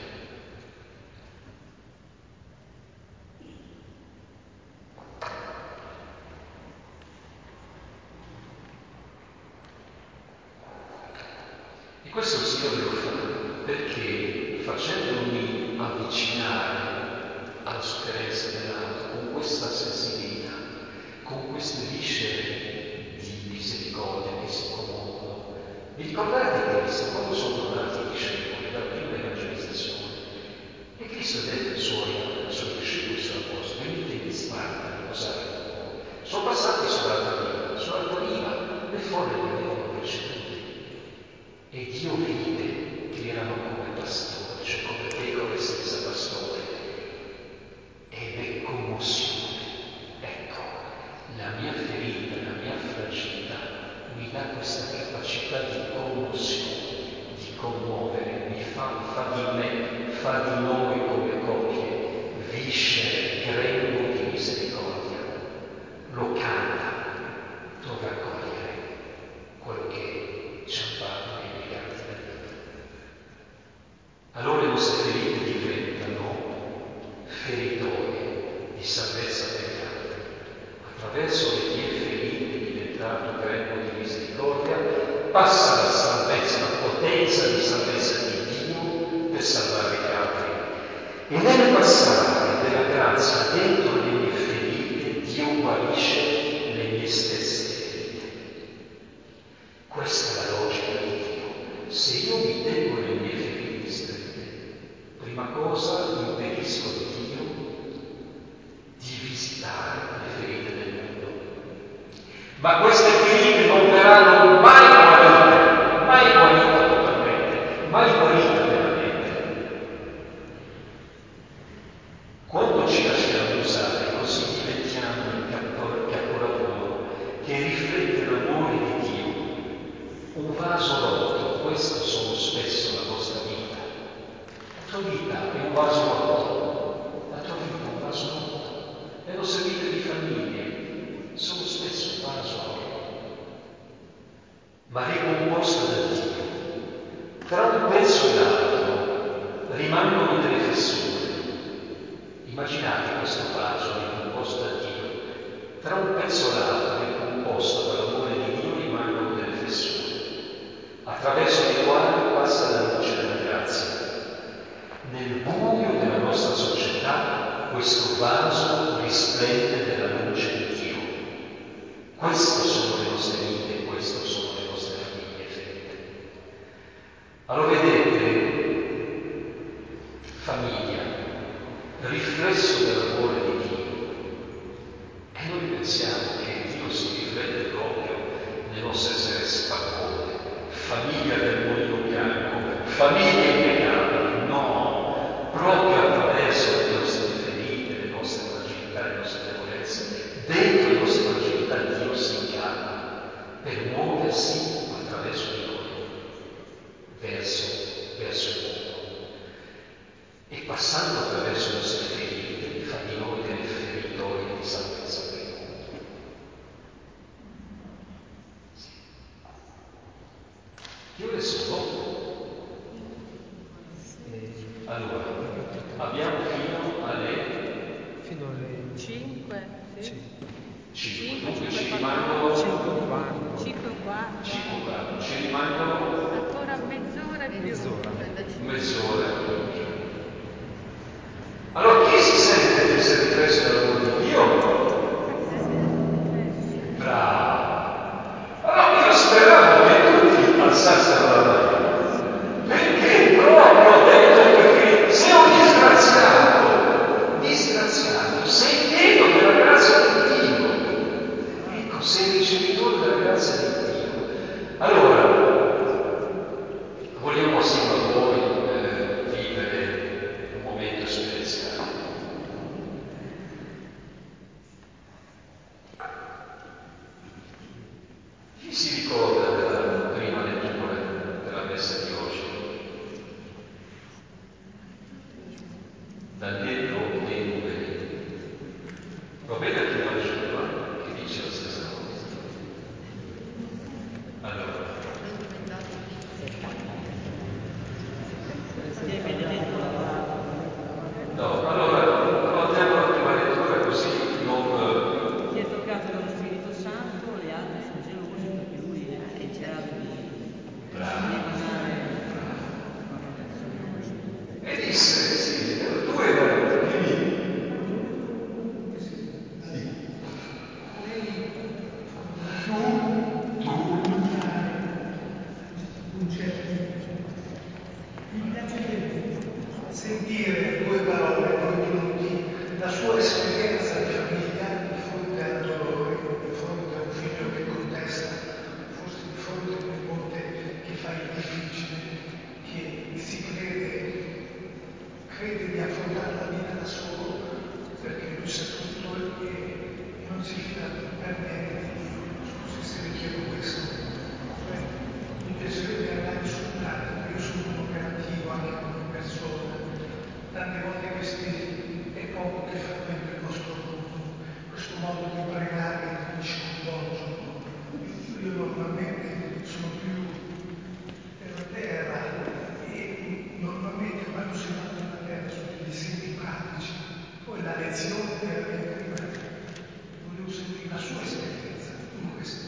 Speaker 1: E questo il Signore lo fa perché facendomi avvicinare alla sofferenza dell'altro con questa sensibilità, con queste viscere di misericordia che si commuovono. Vi ricordate Cristo quando sono tornati i discepoli dalla prima evangelizzazione? E Cristo ha detto ai suoi, ai suoi discepoli, ai suoi apostoli, venite in disparte a riposare con voi. Sono passati sull'altra riva, sull'altra riva le folle li avevano preceduti. E Dio vide che erano come pastori, cioè come pecore senza pastore. Ebbe commozione. Ecco, la mia ferita, la mia fragilità mi dà questa capacità di commozione, di commuovere, mi fa, fa di me, fa di noi come coppie, viscere, grembo di misericordia. Lo canta, dove accogliere quello che ci ha fatto nei briganti della vita. Allora le nostre ferite diventano feritoie di salvezza per gli altri. Attraverso le mie ferite, diventato grembo di misericordia, passa la salvezza, la potenza di salvezza di Dio per salvare gli altri. E nel passare della grazia dentro le mie ferite, Dio guarisce le mie stesse ferite. Questa è la logica di Dio. Se io mi tengo le mie ferite strette, prima cosa impedisco a Dio di visitare le ferite del mondo. Ma queste ferite non verranno mai guarite, mai guarite totalmente, mai guarite veramente. Quando ci lasciamo usare, così diventiamo il capolavoro che riflette l'amore di Dio. Un vaso rotto, questo sono spesso la nostra vita. La tua vita è un vaso rotto, la tua vita è un vaso rotto, le nostre vite di famiglie sono spesso un vaso rotto, ma ricomposta da Dio. Tra un pezzo e l'altro rimangono delle fessure. Immaginate questo vaso ricomposto da Dio. Tra un pezzo e l'altro, ricomposto dall'amore di Dio, rimangono delle fessure, attraverso le quali passa la luce della grazia. Nel buio della nostra società, questo vaso risplende della luce di Dio. Queste sono le nostre vite, queste sono le nostre famiglie ferite. Allora vedete, famiglia, riflesso dell'amore di Dio. E noi pensiamo che Dio si riflette proprio nel nostro essere spaccone, famiglia del mulino bianco, famiglia impeccabili. No, proprio attraverso le nostre ferite, le nostre fragilità, le nostre debolezze, dentro le nostre fragilità Dio si incarna per muoversi attraverso di noi, verso, verso il mondo. E passando attraverso le nostre ferite, fa di noi delle feritoie di salvezza per il mondo. Sì. Che ore sono? Allora, abbiamo fino alle...
Speaker 4: Fino alle
Speaker 5: cinque, sì.
Speaker 1: cinque, dunque ci rimangono...
Speaker 4: cinque e un quarto.
Speaker 5: cinque e un quarto.
Speaker 1: cinque e un quarto, ci rimangono...
Speaker 5: Ancora mezz'ora in più.
Speaker 4: Mezz'ora.
Speaker 1: Mezz'ora in più. Allora, chi si sente di essere riflesso dall'amore di Dio? Bravo! Allora, io speravo che tutti alzaste sei ricevitore della grazia di Dio. Allora, vogliamo assieme a voi eh, vivere un momento esperienziale. Chi si ricorda della prima lettura della messa di oggi? Dal lievito dei numeri. Va bene anche la Giuda che dice la stessa cosa. Allora, no, allora, allora andiamo alla prima lettura così non...
Speaker 4: Si è toccato dallo Spirito Santo, le altre sono gelose perché lui è in grado di
Speaker 1: Bravo.
Speaker 4: di emanare.
Speaker 1: E disse, sì, tu era, dimmi. Sì. Tu, tu,
Speaker 6: concetti. Mi piacerebbe sentire due parole, due minuti, la sua esperienza di famiglia di fronte al dolore, di fronte a un figlio che contesta, forse di fronte a un nipote che fa il difficile, che si crede, crede di affrontare la vita da solo, perché lui sa tutto e, e non si fida per niente di Dio. Scusi se le chiedo questo. Cioè, mi piacerebbe andare sul pratico, io sono un operativo anche come persona, tante volte questi è poco che frequento il nostro gruppo, questo modo di pregare che mi sconvolgono. Io, io normalmente sono più terra terra e normalmente quando si va terra terra sono degli esempi pratici, poi la lezione veramente rimane. Volevo sentire la sua esperienza in questo.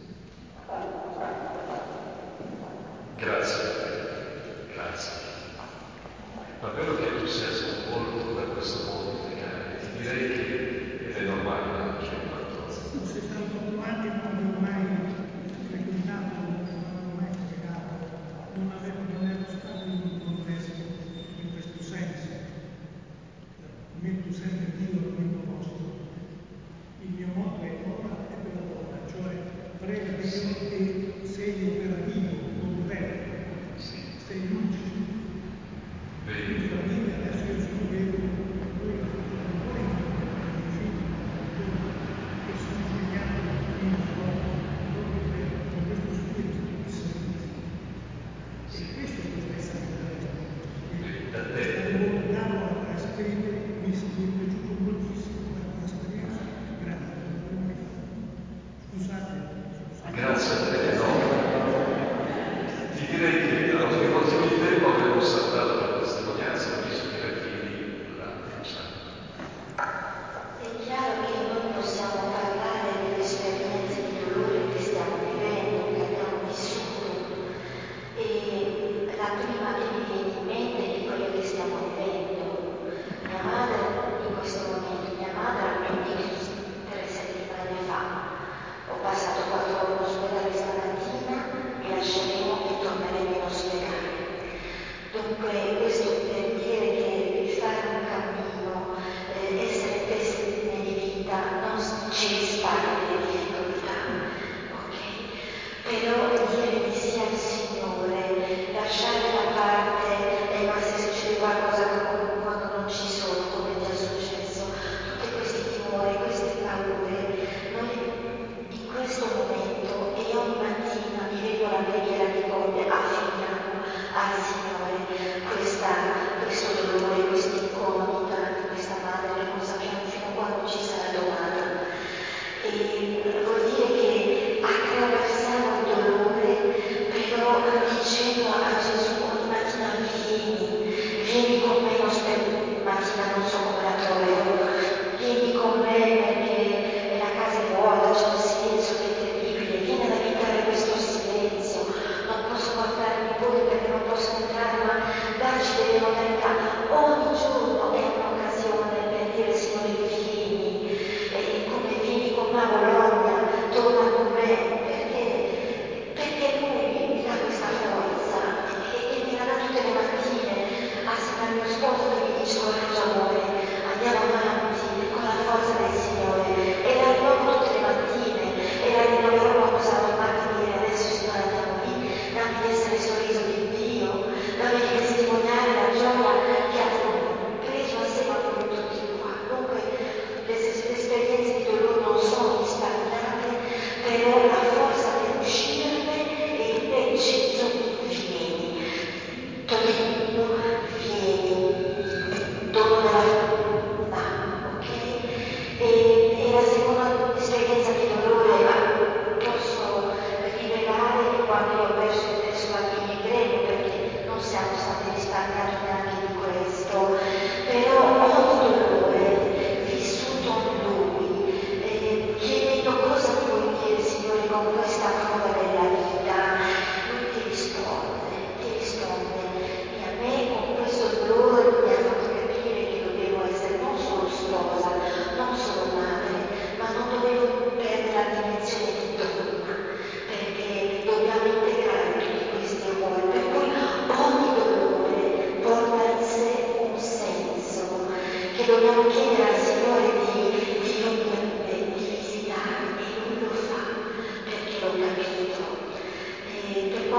Speaker 1: Grazie, grazie. Ma quello che tu sia sconvolto da questo modo di pregare, ti direi che ed è normale anche quando...
Speaker 6: Ho sessantotto anni, non avevo mai frequentato, non avevo mai pregato, non, avevo, non ero stato in un contesto in questo senso. Metto sempre Dio al primo posto. Il mio motto è ora e per ora, cioè prega Dio e sei operativo, concreto, sei lucido. Quindi la vita adesso io sono vedo, voi non voi i figli che sono impegnati in fuoco proprio per con questo spirito di servizio. E questo è il messaggio da te. È stato molto bravo a scrivere, mi è piaciuto moltissimo questa esperienza, grazie, non l'avevo mai fatto. Scusate, scusate.
Speaker 1: Grazie a te, no. Ti direi che allora, per motivi di tempo avremmo saltato la testimonianza, ma visto che la chiedi, la facciamo.
Speaker 2: È chiaro che noi possiamo parlare delle esperienze di dolore che stiamo vivendo, che abbiamo vissuto, e la prima che mi viene in mente è quella che stiamo vivendo. Mia madre, in questo momento, mia madre ha avuto un ictus tre settimane fa. Ho passato quattro ore in ospedale stamattina, vi lasceremo e torneremo in ospedale. Dunque questo per dire che fare un cammino, eh, essere testimone di vita non ci risparmia le difficoltà, ok? Però dire di sì al Signore, lasciare da parte, eh, ma se succede qualcosa quando non ci sono, come ti è successo, tutti questi timori, queste paure, noi in questo momento e ogni mattina vivendo la preghiera di gode affidiamo al Signore questa, questo dolore, questa incognita di questa madre che non sappiamo fino a quando ci sarà domani. E vuol dire che attraversiamo il dolore, però dicendo a Gesù ogni mattina vieni, vieni con me, non mattina non so come la troverò, vieni con me perché la casa è vuota, c'è un silenzio che è terribile.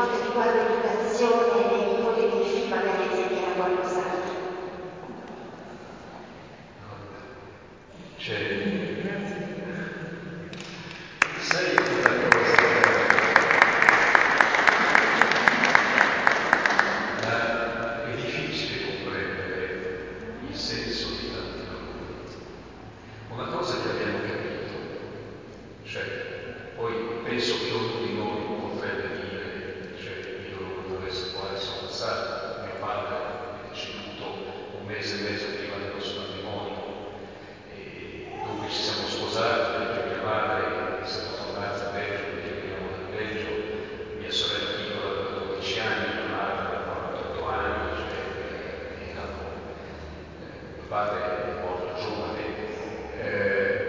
Speaker 2: quanto riguarda l'educazione dei nipoti dei figli, magari dirà qualcos'altro.
Speaker 1: Cioè, sai una cosa? Ma è difficile comprendere il senso di tanti dolori. Una cosa che abbiamo capito, cioè, poi penso che ognuno di noi potrebbe dire, cioè, il dolore attraverso il quale sono passato. Mio padre è deceduto un mese e mezzo prima del nostro matrimonio, e dunque ci siamo sposati perché mia madre, siamo tornati a Belgio perché veniamo dal Belgio, mia sorella piccola aveva dodici anni, mia madre aveva quarantotto anni, cioè eh, erano, eh, mio padre è morto giovane. Eh,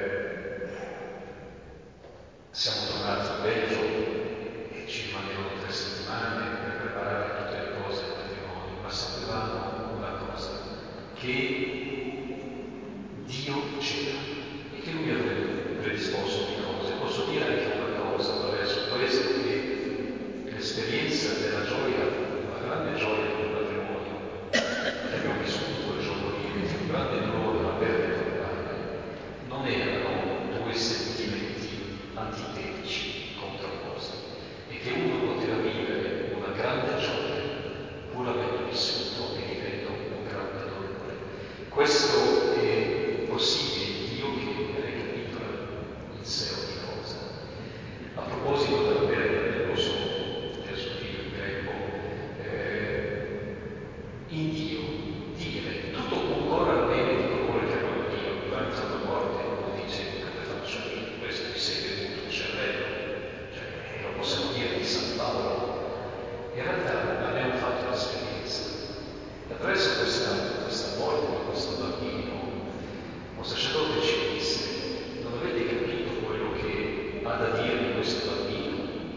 Speaker 1: siamo tornati in Belgio e ci rimanevano tre settimane per preparare tutte le cose del matrimonio, ma sapevamo una cosa, che Dio c'era e che Lui avrebbe predisposto le cose. Posso dire anche una cosa attraverso questo, che l'esperienza della gioia, una grande gioia di quel matrimonio che abbiamo vissuto quel giorno lì, e un grande dolore, la perdita del padre, non erano due sentimenti antitetici, contrapposti, e che uno poteva vivere una grande gioia pur avendo vissuto e vivendo un grande dolore. Questo è possibile in Dio che ricapitola in sé ogni cosa. A proposito della perdita del nostro, del suo figlio in grembo, eh, in Dio dire tutto concorre al bene di coloro che amano Dio. Durante la tua morte uno dice: come faccio a dire questo? Ti sei bevuto il cervello? Cioè, lo possiamo dire di San Paolo. In realtà abbiamo fatto l'esperienza. Attraverso questa, questa morte di questo bambino, un sacerdote ci disse: non avete capito quello che ha da dirvi questo bambino?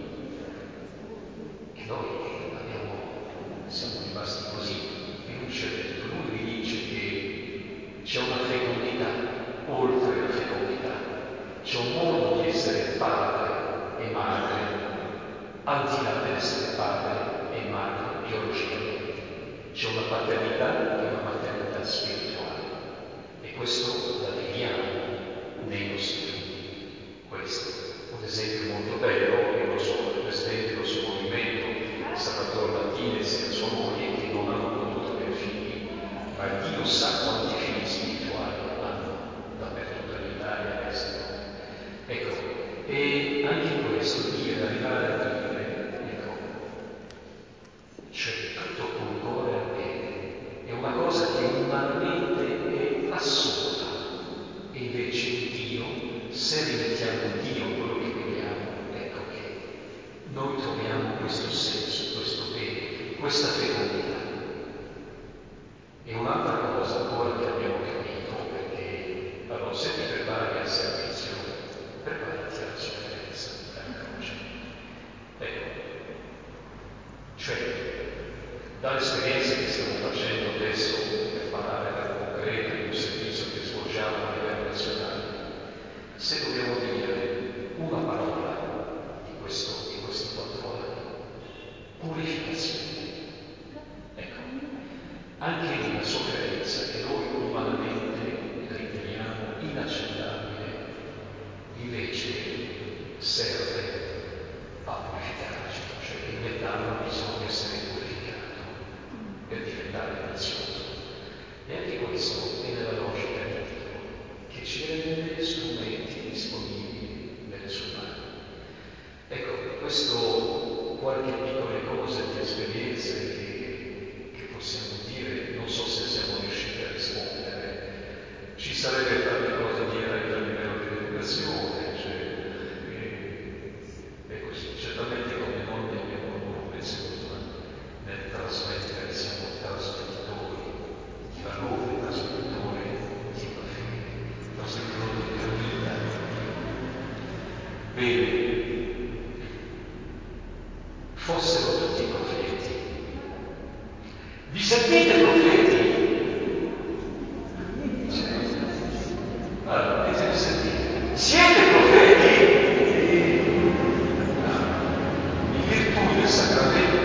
Speaker 1: E noi abbiamo, siamo rimasti così. E lui ci ha detto, lui vi dice che c'è una fecondità oltre la fecondità, c'è un modo di essere padre e madre al di là dell'essere padre e madre biologicamente. C'è una paternità e una maternità spirituale, e questo la viviamo nei nostri figli. Questo un esempio molto bello è il nostro presidente del nostro movimento, Salvatore Martinez, e la sua moglie, che non hanno potuto avere figli, ma Dio sa quanti figli spirituali hanno dappertutto in Italia, all'estero. Ecco, e anche questo, dire, arrivare a dire, ecco, cioè tutto concorre al bene, è una cosa che umanamente è assurda, e invece in Dio, se rimettiamo in Dio quello che vediamo, ecco che noi troviamo questo senso, questo bene, questa fecondità. E un'altra cosa ancora che abbiamo capito, perché allora, se ti prepari al servizio, preparati alla sofferenza, alla croce. Ecco, cioè, dall'esperienza che stiamo facendo adesso, per parlare del concreto di un servizio che svolgiamo a livello nazionale, se dobbiamo dire una parola di, questo, di questi quattro anni, purificazione. Ecco, anche lì la sofferenza che noi umanamente riteniamo inaccettabile, invece serve a purificarci, cioè il metallo ha bisogno di essere purificato per diventare prezioso. E anche questo è nella logica di Dio, che ci rende strumenti disponibili nelle sue mani. Ecco, questo, qualche piccole cose di esperienze che, che possiamo dire, non so se siamo riusciti a rispondere. Ci sarebbe tante cose da dire anche a livello dell'educazione, cioè, e, e così, certamente come nonni abbiamo un ruolo prezioso nel trasmettere, siamo trasmettitori di valore, trasmettitori di una fede, trasmettitori di una vita. Bene, fossero tutti profeti. Vi sentite profeti? Allora, dite di sentire. Siete profeti? In virtù del sacramento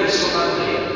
Speaker 1: personalmente